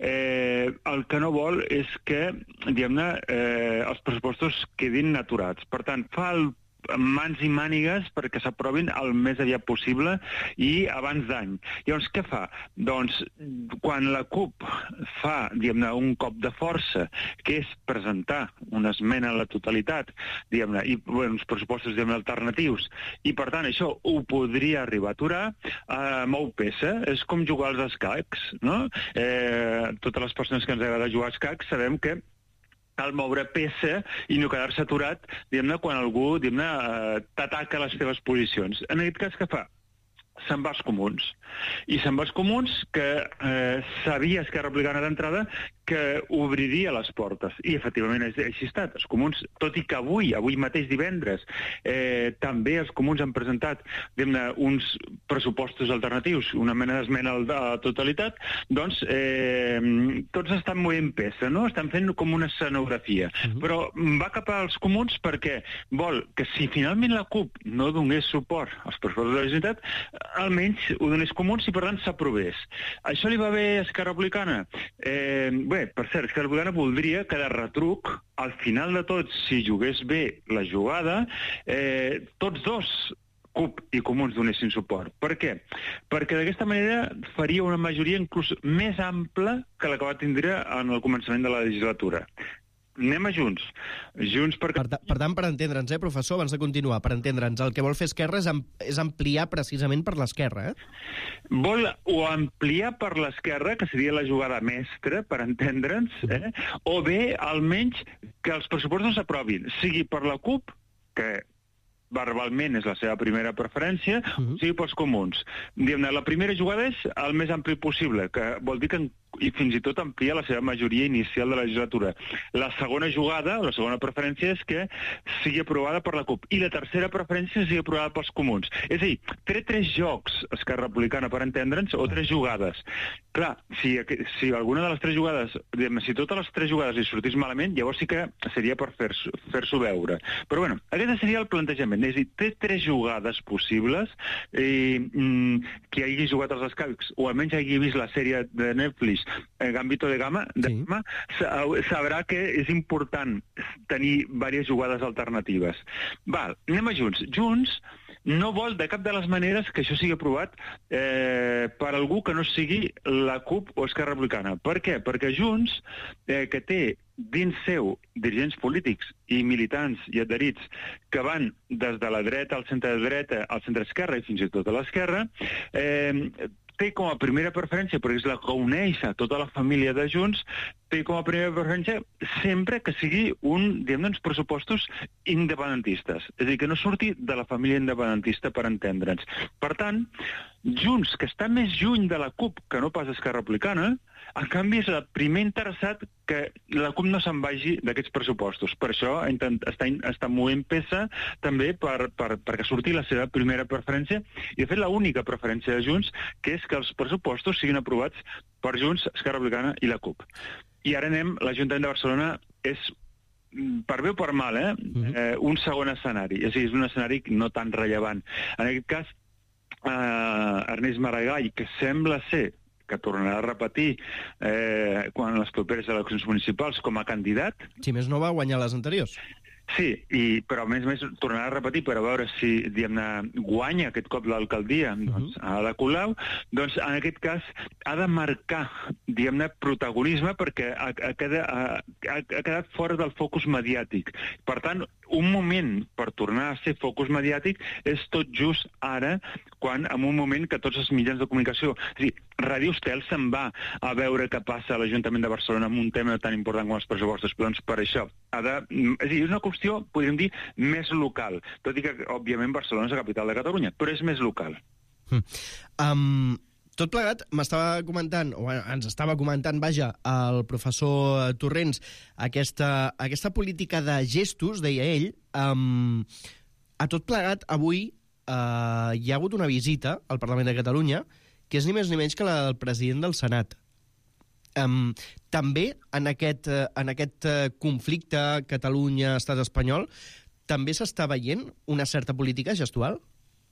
eh, el que no vol és que, diguem-ne, eh, els pressupostos quedin aturats. Per tant, fa el mans i mànigues perquè s'aprovin el més aviat possible i abans d'any. Llavors, què fa? Doncs, quan la CUP fa, diguem-ne, un cop de força, que és presentar una esmena a la totalitat, diguem-ne, i bueno, uns pressupostos, diguem-ne, alternatius, i per tant això ho podria arribar a aturar, eh, mou peça. És com jugar als escacs, no? Eh, totes les persones que ens agrada jugar als escacs sabem que cal moure peça i no quedar-se aturat, diguem-ne, quan algú, diguem-ne, eh, t'ataca les teves posicions. En aquest cas, què fa? Se'n va als Comuns. I se'n va als Comuns que eh, sabia Esquerra Republicana d'entrada que obriria les portes. I, efectivament, així ha estat. Els Comuns, tot i que avui, avui mateix divendres, eh, també els Comuns han presentat, diguem-ne, uns pressupostos alternatius, una mena d'esmena a la totalitat, doncs eh, tots estan movent peça, no? Estan fent com una escenografia. Uh-huh. Però va cap als Comuns perquè vol que si finalment la CUP no donés suport als pressupostos de la Generalitat, almenys ho donés Comuns i, per tant, s'aprovés. Això li va bé a Esquerra Republicana? Eh, bé, per cert, Esquerra Republicana voldria que de retruc, al final de tot, si jugués bé la jugada, eh, tots dos, CUP i Comuns, donessin suport. Per què? Perquè d'aquesta manera faria una majoria inclús més ampla que la que va tindre en el començament de la legislatura. Anem a Junts. Junts per... Per, per tant, per entendre'ns, eh, professor, abans de continuar, per entendre'ns, el que vol fer Esquerra és, am és ampliar precisament per l'esquerra, eh? Vol o ampliar per l'esquerra, que seria la jugada mestra, per entendre'ns, eh? O bé, almenys, que els pressupostos s'aprovin, sigui per la CUP, que verbalment és la seva primera preferència, uh-huh. sigui pels Comuns. Diguem-ne, la primera jugada és el més ampli possible, que vol dir que i fins i tot amplia la seva majoria inicial de la legislatura. La segona jugada, la segona preferència, és que sigui aprovada per la CUP. I la tercera preferència sigui aprovada pels Comuns. És a dir, té tres jocs, Esquerra Republicana, per entendre'ns, o tres jugades. Clar, si, si alguna de les tres jugades, si totes les tres jugades li sortís malament, llavors sí que seria per fer-s'ho fer veure. Però bueno, aquest seria el plantejament. És a dir, té tres jugades possibles, i mm, qui hagi jugat als escacs, o almenys hagi vist la sèrie de Netflix Gambito de Gama, de sí. Gama, sabrà que és important tenir diverses jugades alternatives. Val, anem a Junts. Junts no vol de cap de les maneres que això sigui aprovat eh, per algú que no sigui la CUP o Esquerra Republicana. Per què? Perquè Junts, eh, que té dins seu dirigents polítics i militants i adherits que van des de la dreta al centre-dreta, al centre-esquerra i fins i tot a l'esquerra, eh, té com a primera preferència, perquè és la que uneix a tota la família de Junts, té com a primera preferència sempre que sigui un, diguem-ne, uns pressupostos independentistes. És a dir, que no surti de la família independentista, per entendre'ns. Per tant, Junts, que està més lluny de la CUP que no pas Esquerra Republicana, en canvi és el primer interessat que la CUP no se'n vagi d'aquests pressupostos. Per això està, està movent peça també per, per, perquè surti la seva primera preferència i, de fet, l'única preferència de Junts, que és que els pressupostos siguin aprovats per Junts, Esquerra Republicana i la CUP. I ara anem, l'Ajuntament de Barcelona és, per bé o per mal, eh? Uh-huh. eh, un segon escenari. És a dir, és un escenari no tan rellevant. En aquest cas, eh, Ernest Maragall, que sembla ser que tornarà a repetir eh, quan les properes eleccions municipals com a candidat. Si més no va guanyar les anteriors. Sí, i, però a més a més tornarà a repetir per a veure si, diguem-ne, guanya aquest cop l'alcaldia, doncs, a Ada Colau, doncs en aquest cas ha de marcar, diguem-ne, protagonisme perquè ha, ha, quedat, ha, ha quedat fora del focus mediàtic. Per tant, un moment per tornar a ser focus mediàtic és tot just ara, quan en un moment que tots els mitjans de comunicació... És a dir, Ràdio Estel se'n va a veure què passa a l'Ajuntament de Barcelona amb un tema tan important com els pressupostos. Doncs per això, ha de, és a dir, és una qüestió, podríem dir, més local. Tot i que, òbviament, Barcelona és la capital de Catalunya, però és més local. Mm. Um, tot plegat, m'estava comentant, o ens estava comentant, vaja, el professor Torrents, aquesta, aquesta política de gestos, deia ell, um, a tot plegat, avui uh, hi ha hagut una visita al Parlament de Catalunya que és ni més ni menys que la del president del Senat. Um, també en aquest, uh, en aquest uh, conflicte Catalunya-Estat espanyol també s'està veient una certa política gestual?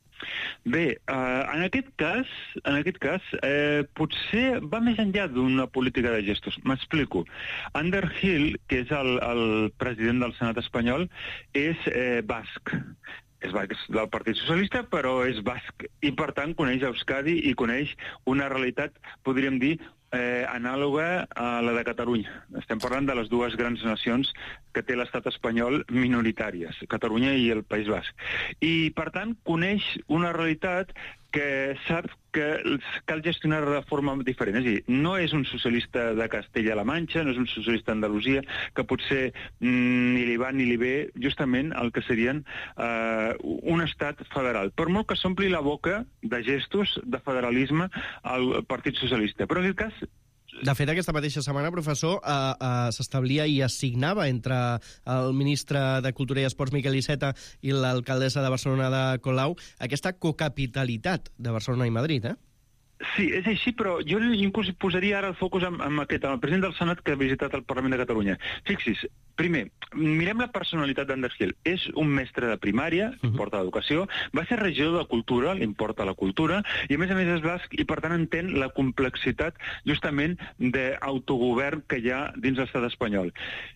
Bé, eh, en aquest cas, en aquest cas eh, potser va més enllà d'una política de gestos. M'explico. Underhill, que és el, el president del Senat espanyol, és eh, basc. És del Partit Socialista, però és basc. I, per tant, coneix Euskadi i coneix una realitat, podríem dir, eh, anàloga a la de Catalunya. Estem parlant de les dues grans nacions que té l'estat espanyol minoritàries, Catalunya i el País Basc. I, per tant, coneix una realitat que sap que cal gestionar de forma diferent. És a dir, no és un socialista de Castella-La Manxa, no és un socialista d'Andalusia, que potser mm, ni li va ni li ve justament el que serien eh, un estat federal. Per molt que s'ompli la boca de gestos de federalisme al Partit Socialista. Però en aquest cas... De fet, aquesta mateixa setmana, professor, eh, eh, s'establia i es signava entre el ministre de Cultura i Esports, Miquel Iceta, i l'alcaldessa de Barcelona, de Colau, aquesta cocapitalitat de Barcelona i Madrid, eh? Sí, és així, però jo inclús posaria ara el focus en, en aquest, en el president del Senat que ha visitat el Parlament de Catalunya. Fixis, primer, mirem la personalitat d'Underhill. És un mestre de primària, li importa l'educació, va ser regidor de Cultura, li importa la cultura, i a més a més és basc i per tant entén la complexitat justament d'autogovern que hi ha dins l'estat espanyol.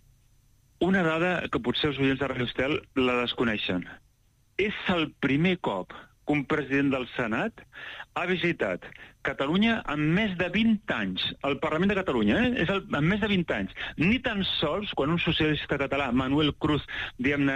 Una dada que potser els oients de Ràdio Estel la desconeixen. És el primer cop que un president del Senat ha visitat Catalunya en més de vint anys, al Parlament de Catalunya, eh? És el, en més de vint anys. Ni tan sols quan un socialista català, Manuel Cruz, diguem-ne,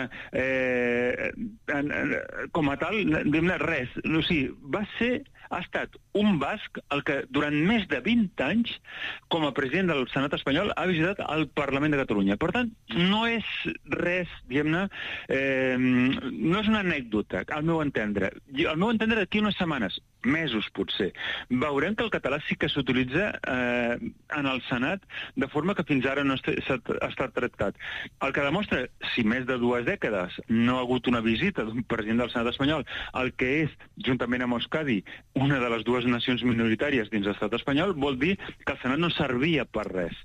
eh, en, en, com a tal, diguem-ne, res. O sigui, va ser, ha estat un basc el que durant més de vint anys, com a president del Senat espanyol, ha visitat el Parlament de Catalunya. Per tant, no és res, diguem-ne, eh, no és una anècdota, al meu entendre. Al meu entendre, d'aquí unes setmanes, mesos potser, veurem que el català sí que s'utilitza eh, en el Senat de forma que fins ara no ha estat tractat. El que demostra, si més de dues dècades no ha hagut una visita d'un president del Senat espanyol, el que és, juntament amb Euskadi, una de les dues nacions minoritàries dins l'estat espanyol, vol dir que el Senat no servia per res.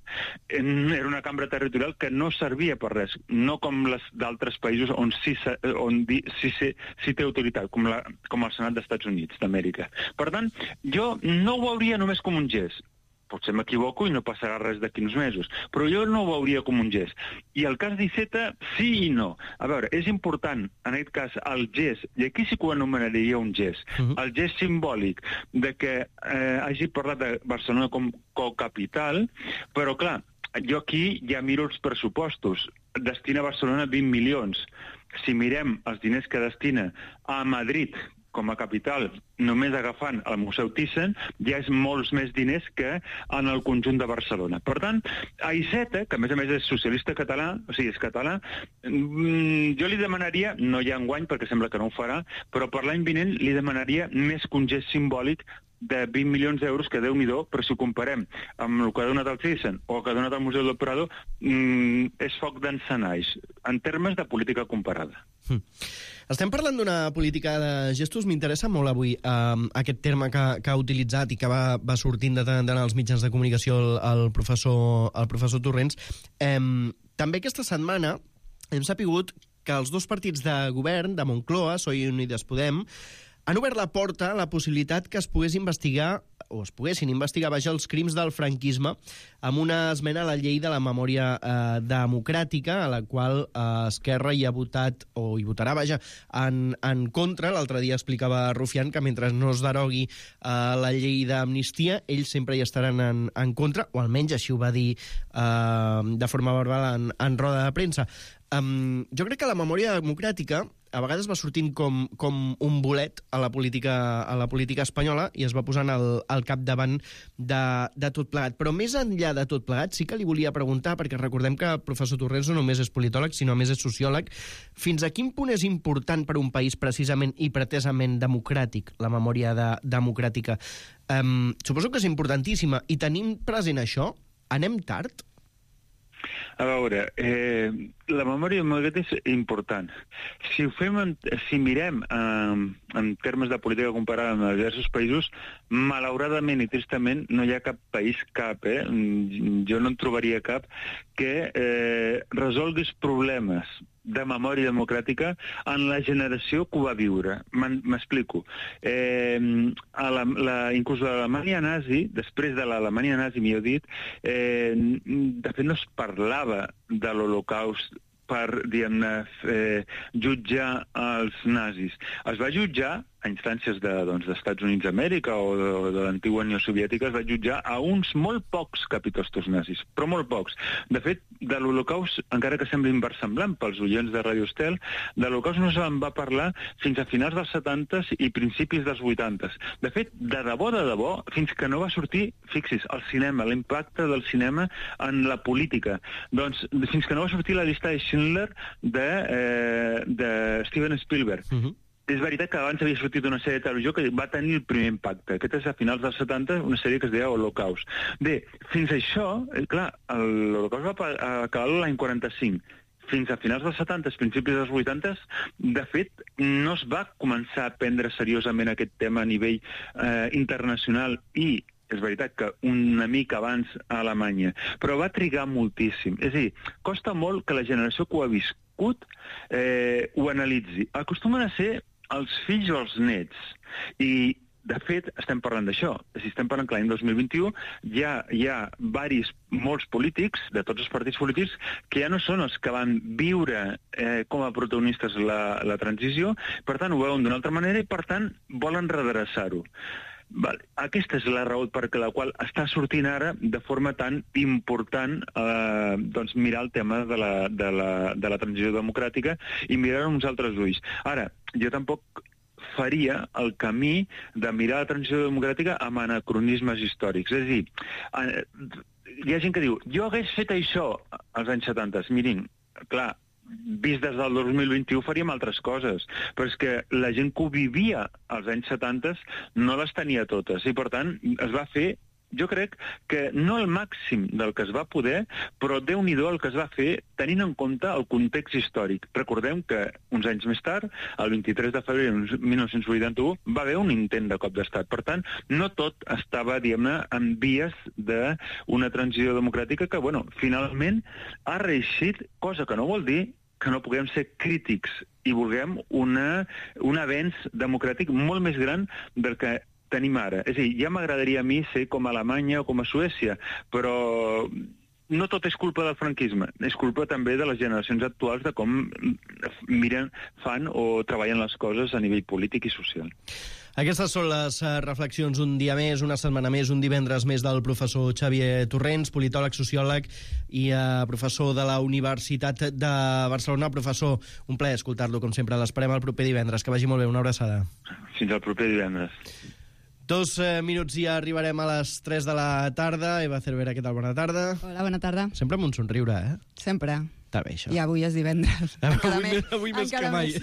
Era una cambra territorial que no servia per res, no com les d'altres països on sí, on di, sí, sí, sí té autoritat, com, la, com el Senat dels Estats Units d'Amèrica. Per tant, jo no ho veuria només com un gest. Potser m'equivoco i no passarà res d'aquí uns mesos, però jo no ho veuria com un gest. I el cas d'Iceta, sí i no. A veure, és important, en aquest cas, el gest, i aquí sí que ho anomenaria un gest, uh-huh. el gest simbòlic de que eh, hagi parlat de Barcelona com co-capital, però clar, jo aquí ja miro els pressupostos. Destina a Barcelona vint milions. Si mirem els diners que destina a Madrid com a capital, només agafant el Museu Thyssen, ja és molts més diners que en el conjunt de Barcelona. Per tant, a Iceta, que a més a més és socialista català, o sigui, és català, jo li demanaria, no hi ha enguany perquè sembla que no ho farà, però per l'any vinent li demanaria més que un gest simbòlic de vint milions d'euros, que Déu-n'hi-do, però si ho comparem amb el que ha donat el Thyssen o el que ha donat el Museu del Prado, mmm, és foc d'encenalls, en termes de política comparada. Mm. Estem parlant d'una política de gestos. M'interessa molt avui eh, aquest terme que, que ha utilitzat i que va, va sortint de tant en tant als mitjans de comunicació el, el, professor, el professor Torrents. Eh, també aquesta setmana hem sapigut que els dos partits de govern, de Moncloa, P S O E i Unides Podem, han obert la porta a la possibilitat que es pogués investigar o es poguessin investigar, vaja, els crims del franquisme amb una esmena a la llei de la memòria eh, democràtica, a la qual eh, Esquerra hi ha votat, o hi votarà, vaja, en, en contra. L'altre dia explicava Rufián que mentre no es derogui eh, la llei d'amnistia, ells sempre hi estaran en, en contra, o almenys així ho va dir eh, de forma verbal en, en roda de premsa. Um, jo crec que la memòria democràtica a vegades va sortint com, com un bolet a la política, a la política espanyola i es va posant al, al capdavant de, de tot plegat. Però més enllà de tot plegat, sí que li volia preguntar, perquè recordem que el professor Torrents no només és politòleg, sinó a més és sociòleg, fins a quin punt és important per un país precisament i pretesament democràtic la memòria de, democràtica? Um, suposo que és importantíssima. I tenim present això? Anem tard? A veure, eh, la memòria democràtica és important. Si ho fem, en, si mirem eh, en termes de política comparada amb diversos països, malauradament i tristament no hi ha cap país, cap, eh? Jo no en trobaria cap, que eh, resolgués problemes de memòria democràtica en la generació que ho va viure. M'explico. Eh, a la, la, inclús a l'Alemanya nazi, després de l'Alemanya nazi, millor dit, eh, de fet no es parlava de l'Holocaust per, diguem-ne, eh, jutjar els nazis. Es va jutjar a instàncies de, doncs, d'Estats Units d'Amèrica o de, de l'antiga Unió Soviètica, es va jutjar a uns molt pocs capitostos nazis, però molt pocs. De fet, de l'Holocaust, encara que sembli inversemblant pels oients de Radio Estel, de l'Holocaust no se'n va parlar fins a finals dels setantes i principis dels vuitantes. De fet, de debò, de debò, fins que no va sortir, fixis, el cinema, l'impacte del cinema en la política. Doncs, fins que no va sortir la llista de Schindler de, eh, de Steven Spielberg. Uh-huh. És veritat que abans havia sortit una sèrie de televisió que va tenir el primer impacte. Aquest és a finals dels setanta, una sèrie que es deia Holocaust. Bé, fins a això, eh, clar, l'Holocaust va acabar l'any quaranta-cinc. Fins a finals dels setanta, principis dels vuitanta, de fet, no es va començar a prendre seriosament aquest tema a nivell eh, internacional i és veritat que una mica abans a Alemanya, però va trigar moltíssim. És a dir, costa molt que la generació que ho ha viscut eh, ho analitzi. Acostumen a ser els fills o els nets. I, de fet, estem parlant d'això. Si estem parlant que l'any dos mil vint-i-u hi ha, hi ha varis, molts polítics, de tots els partits polítics, que ja no són els que van viure eh, com a protagonistes la, la transició, per tant, ho veuen d'una altra manera i, per tant, volen redreçar-ho. Vale. Aquesta és la raó per la qual està sortint ara de forma tan important eh, doncs mirar el tema de la, de, la, de la transició democràtica i mirar uns altres ulls. Ara, jo tampoc faria el camí de mirar la transició democràtica amb anacronismes històrics. És a dir, eh, hi ha gent que diu jo hagués fet això als anys setanta. Mirin, clar, vist des del dos mil vint-i-u faríem altres coses, però és que la gent que ho vivia als anys setanta no les tenia totes, i per tant es va fer, jo crec que no el màxim del que es va poder, però Déu-n'hi-do el que es va fer tenint en compte el context històric. Recordem que uns anys més tard, el vint-i-tres de febrer de mil nou-cents vuitanta-u, va haver un intent de cop d'estat. Per tant, no tot estava, diguem-ne, en vies d'una transició democràtica que, bueno, finalment ha reeixit, cosa que no vol dir que no puguem ser crítics i vulguem una, un avenç democràtic molt més gran del que tenim ara. És a dir, ja m'agradaria a mi ser com a Alemanya o com a Suècia, però no tot és culpa del franquisme, és culpa també de les generacions actuals de com miren, fan o treballen les coses a nivell polític i social. Aquestes són les reflexions un dia més, una setmana més, un divendres més del professor Xavier Torrents, politòleg, sociòleg i eh, professor de la Universitat de Barcelona. Professor, un plaer escoltar-lo, com sempre. L'esperem el proper divendres. Que vagi molt bé. Una abraçada. Fins al proper divendres. Dos eh, minuts i ja arribarem a les tres de la tarda. Eva Cervera, què tal? Bona tarda. Hola, bona tarda. Sempre amb un somriure, eh? Sempre. Està bé, això. I avui és divendres. Avui, més, avui més que mai.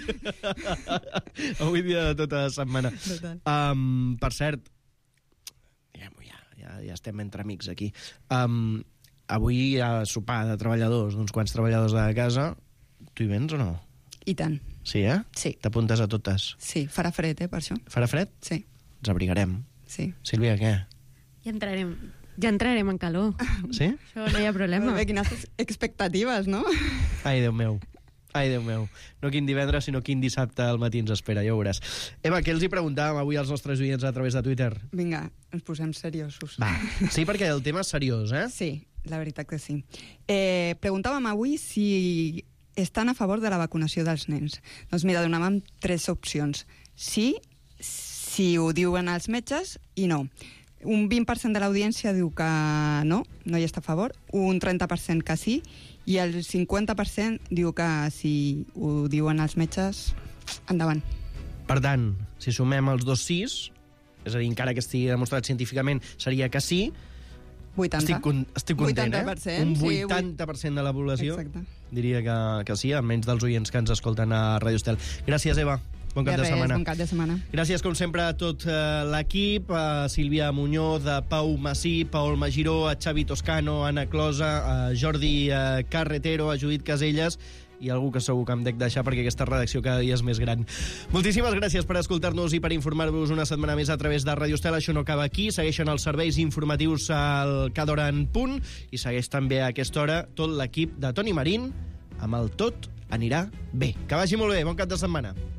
Avui dia de tota la setmana. Um, per cert, ja, ja, ja, ja estem entre amics aquí. Um, avui hi ha sopar de treballadors, d'uns quants treballadors de casa. Tu hi vens o no? I tant. Sí, eh? Sí. T'apuntes a totes? Sí, farà fred, eh, per això. Farà fred? Sí. Ens abrigarem. Sí. Sílvia, què? Ja entrarem, ja entrarem en calor. Sí? Això no hi ha problema. Bé, quines expectatives, no? Ai, Déu meu. Ai, Déu meu. No quin divendres, sinó quin dissabte al matí ens espera, ja ho veuràs. Eva, què els hi preguntàvem avui als nostres oients a través de Twitter? Vinga, ens posem seriosos. Va, sí, perquè el tema és seriós, eh? Sí, la veritat que sí. Eh, preguntàvem avui si estan a favor de la vacunació dels nens. Doncs mira, donàvem tres opcions. Sí, si ho diuen els metges, i no. Un vint per cent de l'audiència diu que no, no hi està a favor, un trenta per cent que sí, i el cinquanta per cent diu que si ho diuen els metges, endavant. Per tant, si sumem els dos sis, és a dir, encara que estigui demostrat científicament, seria que sí, vuitanta. Estic, con estic content, vuitanta per cent, eh? Un sí, vuitanta per cent de la població Exacte. diria que, que sí, almenys dels oients que ens escolten a Ràdio Estel. Gràcies, Eva. Bon cap de, de res, setmana. Bon cap de setmana. Gràcies, com sempre, a tot uh, l'equip, a Sílvia Muñoz, a Pau Massí, Paul Magiró, a Xavi Toscano, a Anna Closa, a Jordi uh, Carretero, a Judit Caselles i algú que segur que em dec deixar perquè aquesta redacció cada dia és més gran. Moltíssimes gràcies per escoltar-nos i per informar-vos una setmana més a través de Ràdio Estel. Això no acaba aquí, segueixen els serveis informatius al cada hora en punt i segueix també a aquesta hora tot l'equip de Toni Marín amb el Tot anirà bé. Que vagi molt bé, bon cap de setmana.